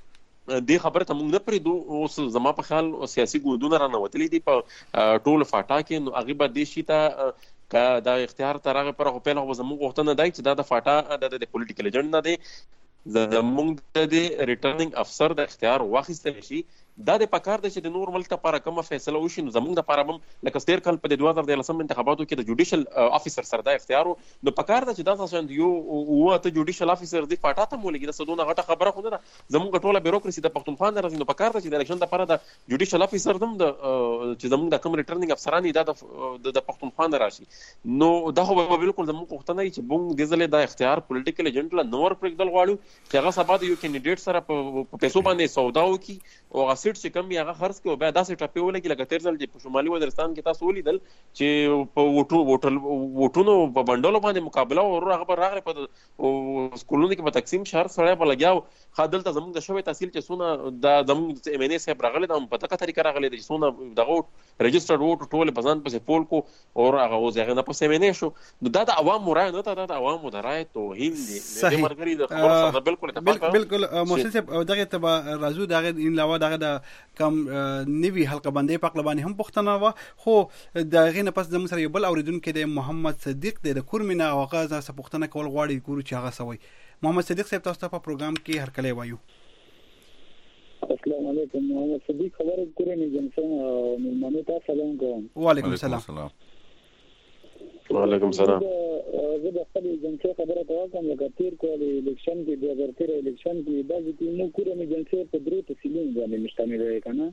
دې خبره ته موږ نه پرېږدو اوس زما په خیال سیاسي ګوندونه رانوتلي دي په ټول فاټا کې نو هغه به دې شي ته که دا اختیار تر هغه پر خو پیل هو زموږ غوښتنه دی چې دا د فاټا د پولیټیکل ایجنډ نه دی زموږ د ریټرنینګ افسر د اختیار واخیستل شي دا د پکار د چې د نور ملک لپاره کومه فیصله وشي نو زموږ لپاره هم لکه ستیر کال په دوه هزار دولس انتخاباتو کې د جوډیشل افیسر سره د اختیار نو پکار د چې دا څنګه یو او ته جوډیشل افیسر دی فاټا ته مولګي د سدونه غټه خبره خو نه ده زموږ ټوله بیروکراسي د پښتونخوا نه راځي نو پکار د چې د الیکشن لپاره د جوډیشل افیسر دم د چې زموږ د کوم ریټرنینګ افسرانی دا د پښتونخوا نه راشي نو دا خو بالکل زموږ غوښتنه چې بونګ د زله د اختیار پولیټیکل ایجنټ لا نور پرېږدل غواړو چې هغه سبا د یو کینډیډیټ سره په پیسو باندې سودا وکي او هغه سیټ چې کم هغه خرڅ کې او بیا داسې ټاپې ولګي لکه تیر ځل چې په شمالي وزیرستان کې تاسو ولیدل چې په وټو وټل وټونو په بندولو باندې مقابله او هغه پر راغله په سکولونو کې په تقسیم شهر سره په لګیاو خادل ته زموږ د شوې تحصیل چې سونه د زموږ ایم ان ای صاحب راغله د په تکه طریقه راغله د سونه دغه ريجسترډ ووټ ټول په ځان پسې پول کو او هغه وځه نه په ایم ان ای شو نو دا د عوامو رائے نه ته د عوامو د رائے توهین دي د مرګري د خبر سره بالکل اتفاق بالکل محسن صاحب دغه ته راځو دغه ان علاوه دغه د کم نوی حلقه باندې په خپل هم پښتنه و خو د غینه پس زموږ سره یو بل اوریدونکو د محمد صدیق د کورمینا واغاز څخه پښتنه کول غواړي ګورو چې هغه سوي محمد صدیق صاحب تاسو ته په پروګرام کې هر کله وایو السلام علیکم محمد صدیق خبر کورمی جنسن مېلمانه ته سلام کوم وعلیکم السلام وعلیکم السلام زه د خپل جنسي خبره کوم لکه تیر کال الیکشن کې د دوه هزار تیر الیکشن کې د دې نو کورمی جنسي په درې تفصیلونه باندې مشتمل دی کنه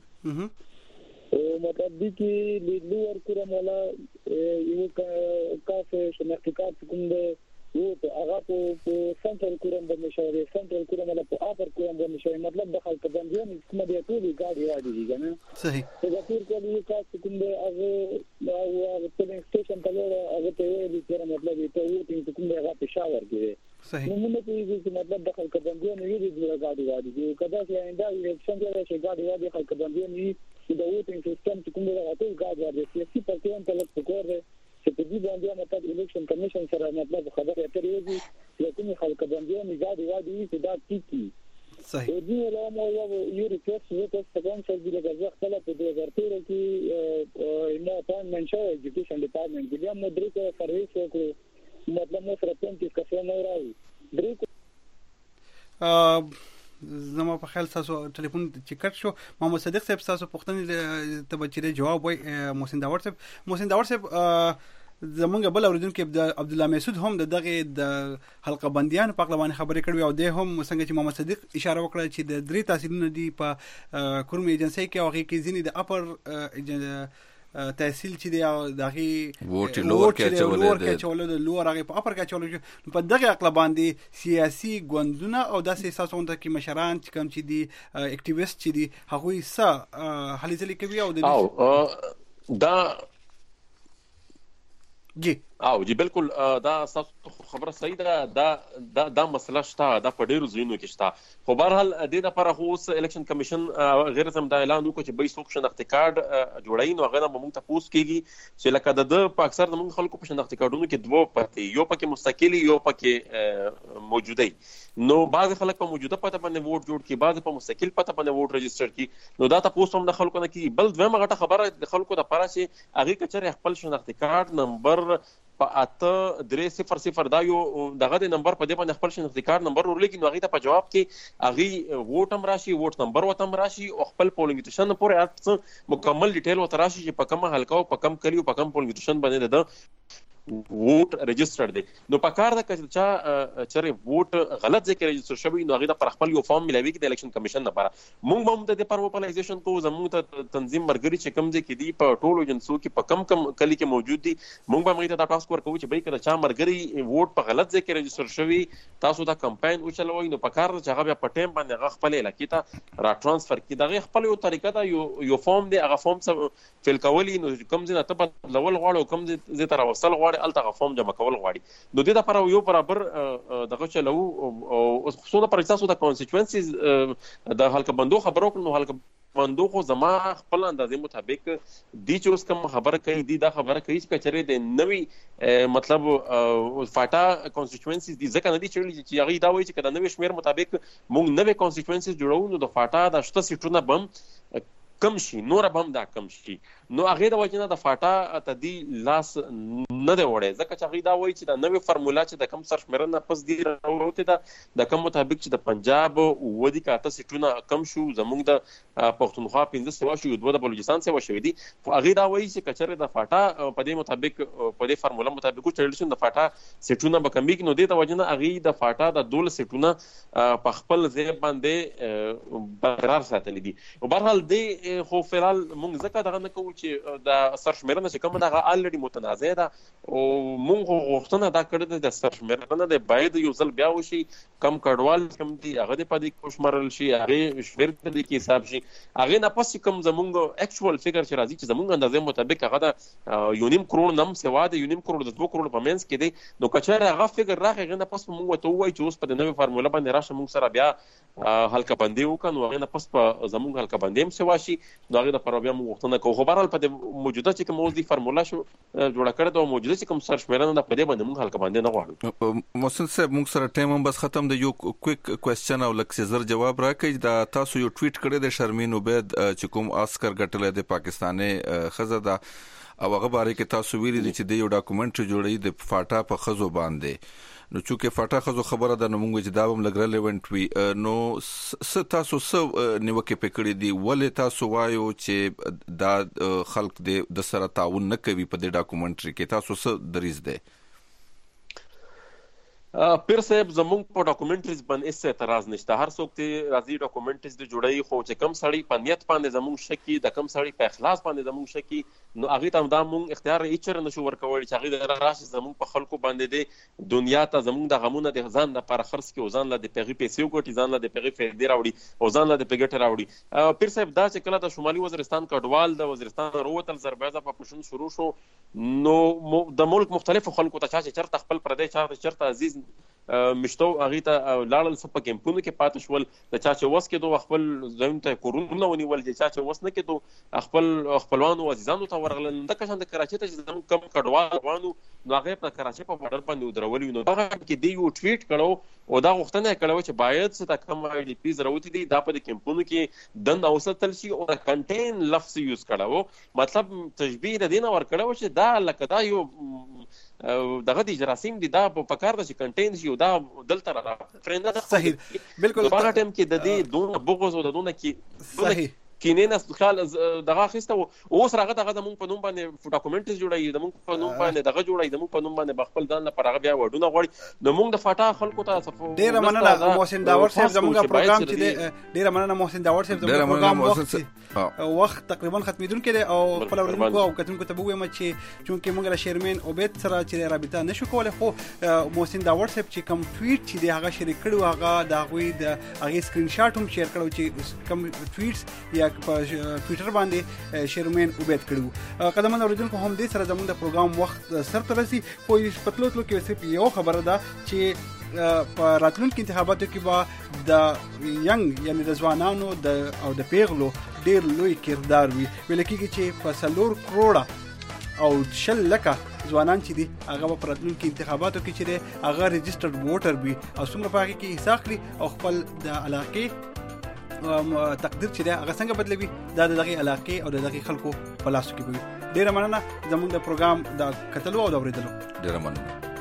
او مطلب دی چې لیدلو ورکوم ولا یو کافه شناختی کارت کوم دی وو ته هغه په سنټرل کورم باندې شوی سنټرل کورم ولا په اپر کورم باندې شوی مطلب د خلک باندې کوم دی ټول گاډي راځي کنه صحیح دا تیر کال یو کارت کوم دی هغه هغه په سټیشن ته له هغه ته ویل چې مطلب ته وو ټینګ کوم دی هغه په شاور کې صحیح نو موږ ته یې چې مطلب د خلک باندې نه یې د گاډي راځي کدا چې انده الیکشن دی چې گاډي راځي خلک باندې نه چې د ووټینګ سیستم چې کوم دی هغه ټول گاډي راځي سیاسي پارټیان ته لږ فکر دی چې په دې باندې مطلب الیکشن کمیشن سره مطلب خبره اترېږي چې کوم خلک باندې نه گاډي راځي چې دا ټیکی صحیح دې له مو یو ریپورت یو تاسو څنګه چې د غزا خپل په دوه هزار تیر کې نو اپاینټمنټ شو ایجوکیشن ډپارټمنټ کې بیا مو درې ته سرویس وکړو مطلب مو سره پنځه کسان نه راوي درې زما په خیال تاسو ټلیفون چې کټ شو محمد صدیق صاحب تاسو پوښتنې ته بچی جواب وای محسن داور صاحب محسن داور صاحب زمونږ بل اوریدونکو د عبد الله مسعود هم د دغه د حلقه بندیان په اړه خبرې کړې او د هم څنګه چې محمد صدیق اشاره وکړه چې د درې تحصیلونو دی په کورم ایجنسی کې هغه کې ځینې د اپر تحصیل چې دی دغه ووټ لور کې چولې د چولې د لور هغه په اپر کې چولې په دغه عقل باندې سیاسي ګوندونه او داسې احساسونه کې مشران چې کوم چې دي اکټیویست چې دي هغه څه هلي ځلې کوي او د دا جی او جی بالکل دا خبره صحیح ده دا دا دا مسله شته دا په ډیرو ځینو کې شته خو بهرحال د دې لپاره خو الیکشن کمیشن غیر سم دا اعلان وکړي چې به څوک شناختی کارت جوړای نو هغه موږ ته پوس کیږي چې لکه د په اکثر د موږ خلکو په شناختی کارتونو کې دوه پته یو پکې مستقلی یو پکې موجوده نو بعض خلک په موجوده پته باندې ووټ جوړ کړي بعض په مستقل پته باندې ووټ ريجستره کړي نو دا تاسو هم د خلکو نه کی بل دوه مغه خبره د خلکو د لپاره چې هغه کچره خپل شناختی کارت نمبر په اته درې صفر صفر دا یو دغه د نمبر په دې باندې خپل شناختی کارت نمبر ورلیکي نو هغه ته په جواب کې هغه ووټ هم راشي ووټ نمبر وتم راشي او خپل پولینګ سټیشن پورې اته مکمل ډیټیل وته راشي چې په کومه حلقه او په کوم کلی او په کوم پولینګ سټیشن باندې ده ووټ رجستر دی نو په کار د کچا چره ووټ غلط ځکه رجستر شوی نو هغه د پر خپل یو فارم ملوي کې د الیکشن کمیشن لپاره مونږ هم د پروپلایزیشن کو زموږ ته تنظیم مرګري چې کم ځکه دی په ټولو جنسو کې په کم کم کلی کې موجود دي مونږ به موږ ته ټاسک ورکوو چې به کله چا مرګري ووټ په غلط ځکه رجستر شوی تاسو دا کمپاین او چلوي نو په کار چې هغه په ټیم باندې هغه خپل علاقې ته را ټرانسفر کړي دغه خپل یو طریقه دا یو یو فارم دی هغه فارم څه فل کولی نو کم ځنه ته په لول غواړو کم ځې تر وصل غواړي الته فارم جمع کول غواړي نو د دې لپاره یو برابر دغه چلو او خصوصا پر اساس د کانسټیټوئنسیز د حلقه بندو خبرو کړو حلقه بندو خو زما خپل اندازې مطابق دي چې اوس کوم خبره کوي دي دا خبره کوي چې کچره د نوې مطلب فاټا کانسټیټوئنسیز دي ځکه نه دي چې هغه دا وایي چې کله نوې شمیر مطابق مونږ نوې کانسټیټوئنسیز جوړو نو د فاټا د شته سیټونه بم کم شي نور به هم دا کم شي نو هغه د وجنه د فاټا ته دی لاس نه دی وړي ځکه چې هغه دا وایي چې د نوې فرمولا چې د کم سرشمرنه پس دی راوته ده د کم مطابق چې د پنجاب ودی کاته سټونه کم شو زموږ د پښتونخوا پنځه سوا شو دوه د بلوچستان سوا شو دي هغه دا وایي چې کچره د فاټا په دې مطابق په دې فرمولا مطابق چې شون د فاټا سټونه به کمی نو د وجنه هغه د فاټا د دول سټونه په خپل ځای باندې برقرار ساتل دي او بهرحال د خو فعال مونږ ځکه دغه نه کوو چې د سرشمرنه چې کومه دغه الریډي متنازع ده او مونږ غوښتنه دا کړې ده د سرشمرنه د باید یو ځل بیا وشي کم کډوال کم دي هغه د پدې کوشمرل شي هغه شمیر د کې حساب شي هغه نه پس کوم زمونږ اکچوال فګر چې راځي چې زمونږ اندازې مطابق هغه د یو نیم کروڑ نم سوا د یو نیم کروڑ د دوه کروڑ په منځ کې دی نو کچره هغه فګر راغی هغه نه پس مونږ ته وایي چې اوس په نوې فارمولا باندې راشه مونږ سره بیا حلقه بندي وکړو هغه نه پس په زمونږ حلقه بندي هم سوا شي نو هغه د پروبیا مو وختونه کوو خو بهرحال په موجوده چې کوم اوس دی فرمولا شو جوړه کړه د موجوده چې کوم سرشمرنه د پدې باندې موږ حلقه باندې نه غواړو محسن صاحب موږ سره ټایم هم بس ختم د یو کویک کوېسچن او لکه زر جواب راکړئ دا تاسو یو ټویټ کړی د شرمین عبید چې کوم آسکر ګټل د پاکستاني خزه دا او هغه باره کې تاسو ویلي دي چې د یو ډاکومنټري جوړی د فاټا په خزو باندې نو چې فاټا خزو خبره ده نو موږ چې دا هم لګرل ایونت وی نو س تاسو س نیوکه پکړې دي ولې تاسو وایو چې دا خلک د سره تعاون نه کوي په دې ډاکومنټري کې تاسو س دریز ده پیر صاحب زمونږ په ډاکومنټریز باندې هیڅ اعتراض نشته هر څوک ته راځي ډاکومنټریز د جوړي خو چې کم سړی په نیت باندې زمونږ شکی د کم سړی په اخلاص باندې زمونږ شکی نو هغه ته دا مونږ اختیار هیڅ چر نشو ورکوي چې هغه راشي زمونږ په خلکو باندې د دنیا ته زمونږ د غمونه د ځان لپاره خرڅ کې او ځان له د پیغي پیسې کوټي ځان له د پیغي فائدې راوړي او ځان له د پیګټ راوړي پیر صاحب دا چې کله د شمالي وزیرستان کډوال د وزیرستان وروتل زربازه په پښون شروع شو نو د ملک مختلفو خلکو ته چې چرته خپل پردې چارته چرته عزیز مشتو هغه ته لاړل سپ کمپونو کې پاتې شول د چا چې وس کې دوه خپل ځین ته کورونه ونیول چې چا چې وس نه کې دوه خپل خپلوانو عزیزانو ته ورغلل د کشان د کراچۍ ته چې زموږ کم کډوال وانه نو هغه په کراچۍ په بارډر باندې درولې نو هغه کې دی یو ټویټ کړو او دا غوښتنه کړو چې باید څه تا کم آی ډی پیز راوتی دي دا په کمپونو کې دند اوسطل شي او کنټین لفظ یوز کړو مطلب تشبیه د دینه ور کړو چې دا لکه دا یو دغه د جراثیم دي دا په کار د کنټین شي دا دلته را فرنده صحیح بالکل په هغه ټیم کې د دې دونه بغض او د دونه کې صحیح کینې نه خال دغه خسته اوس راغه دغه د مونږ په نوم باندې ډاکومنټریز جوړای د مونږ په نوم باندې دغه جوړای د مونږ په نوم باندې خپل ځان لپاره هغه بیا وډونه غوړي نو مونږ د فاټا خلکو ته صفو ډیر مننه محسن داور صاحب زموږ پروګرام چې دی ډیر مننه محسن داور صاحب زموږ پروګرام وخت تقریبا ختمیدونکو دی او خپل ورونکو او کتونکو ته ووایم چې چونکه موږ له شرمین عبید سره چې رابطه نشو کولای خو محسن داور صاحب چې کوم ټویټ چې دی هغه شریک کړو هغه د غوي د هغه سکرین شاټ هم شیر کړو چې کوم ټویټس یا ټویټر باندې شرمین عبید کړو قدمن اوریدونکو هم دې سره زموږ د پروګرام وخت سر ترسي خو پتلو تلو کې صرف یو خبره ده چې په راتلونکو انتخاباتو کې به د ینګ یعنی د ځوانانو د او د پیغلو ډیر لوی کردار وي ویل کېږي چې په سلور کروڑه او شل لکه ځوانان چې دي هغه په راتلونکو انتخاباتو کې چې دي هغه ريجسترډ ووټر وي او څومره پاره کې حساب کړي او خپل د علاقې تقدیر چې دا هغه څنګه بدلوي دا د دغه علاقې او د دغه خلکو په لاس کې وي. ډیره مننه زموږ د پروګرام د کتلو او د اوریدلو. ډیره مننه.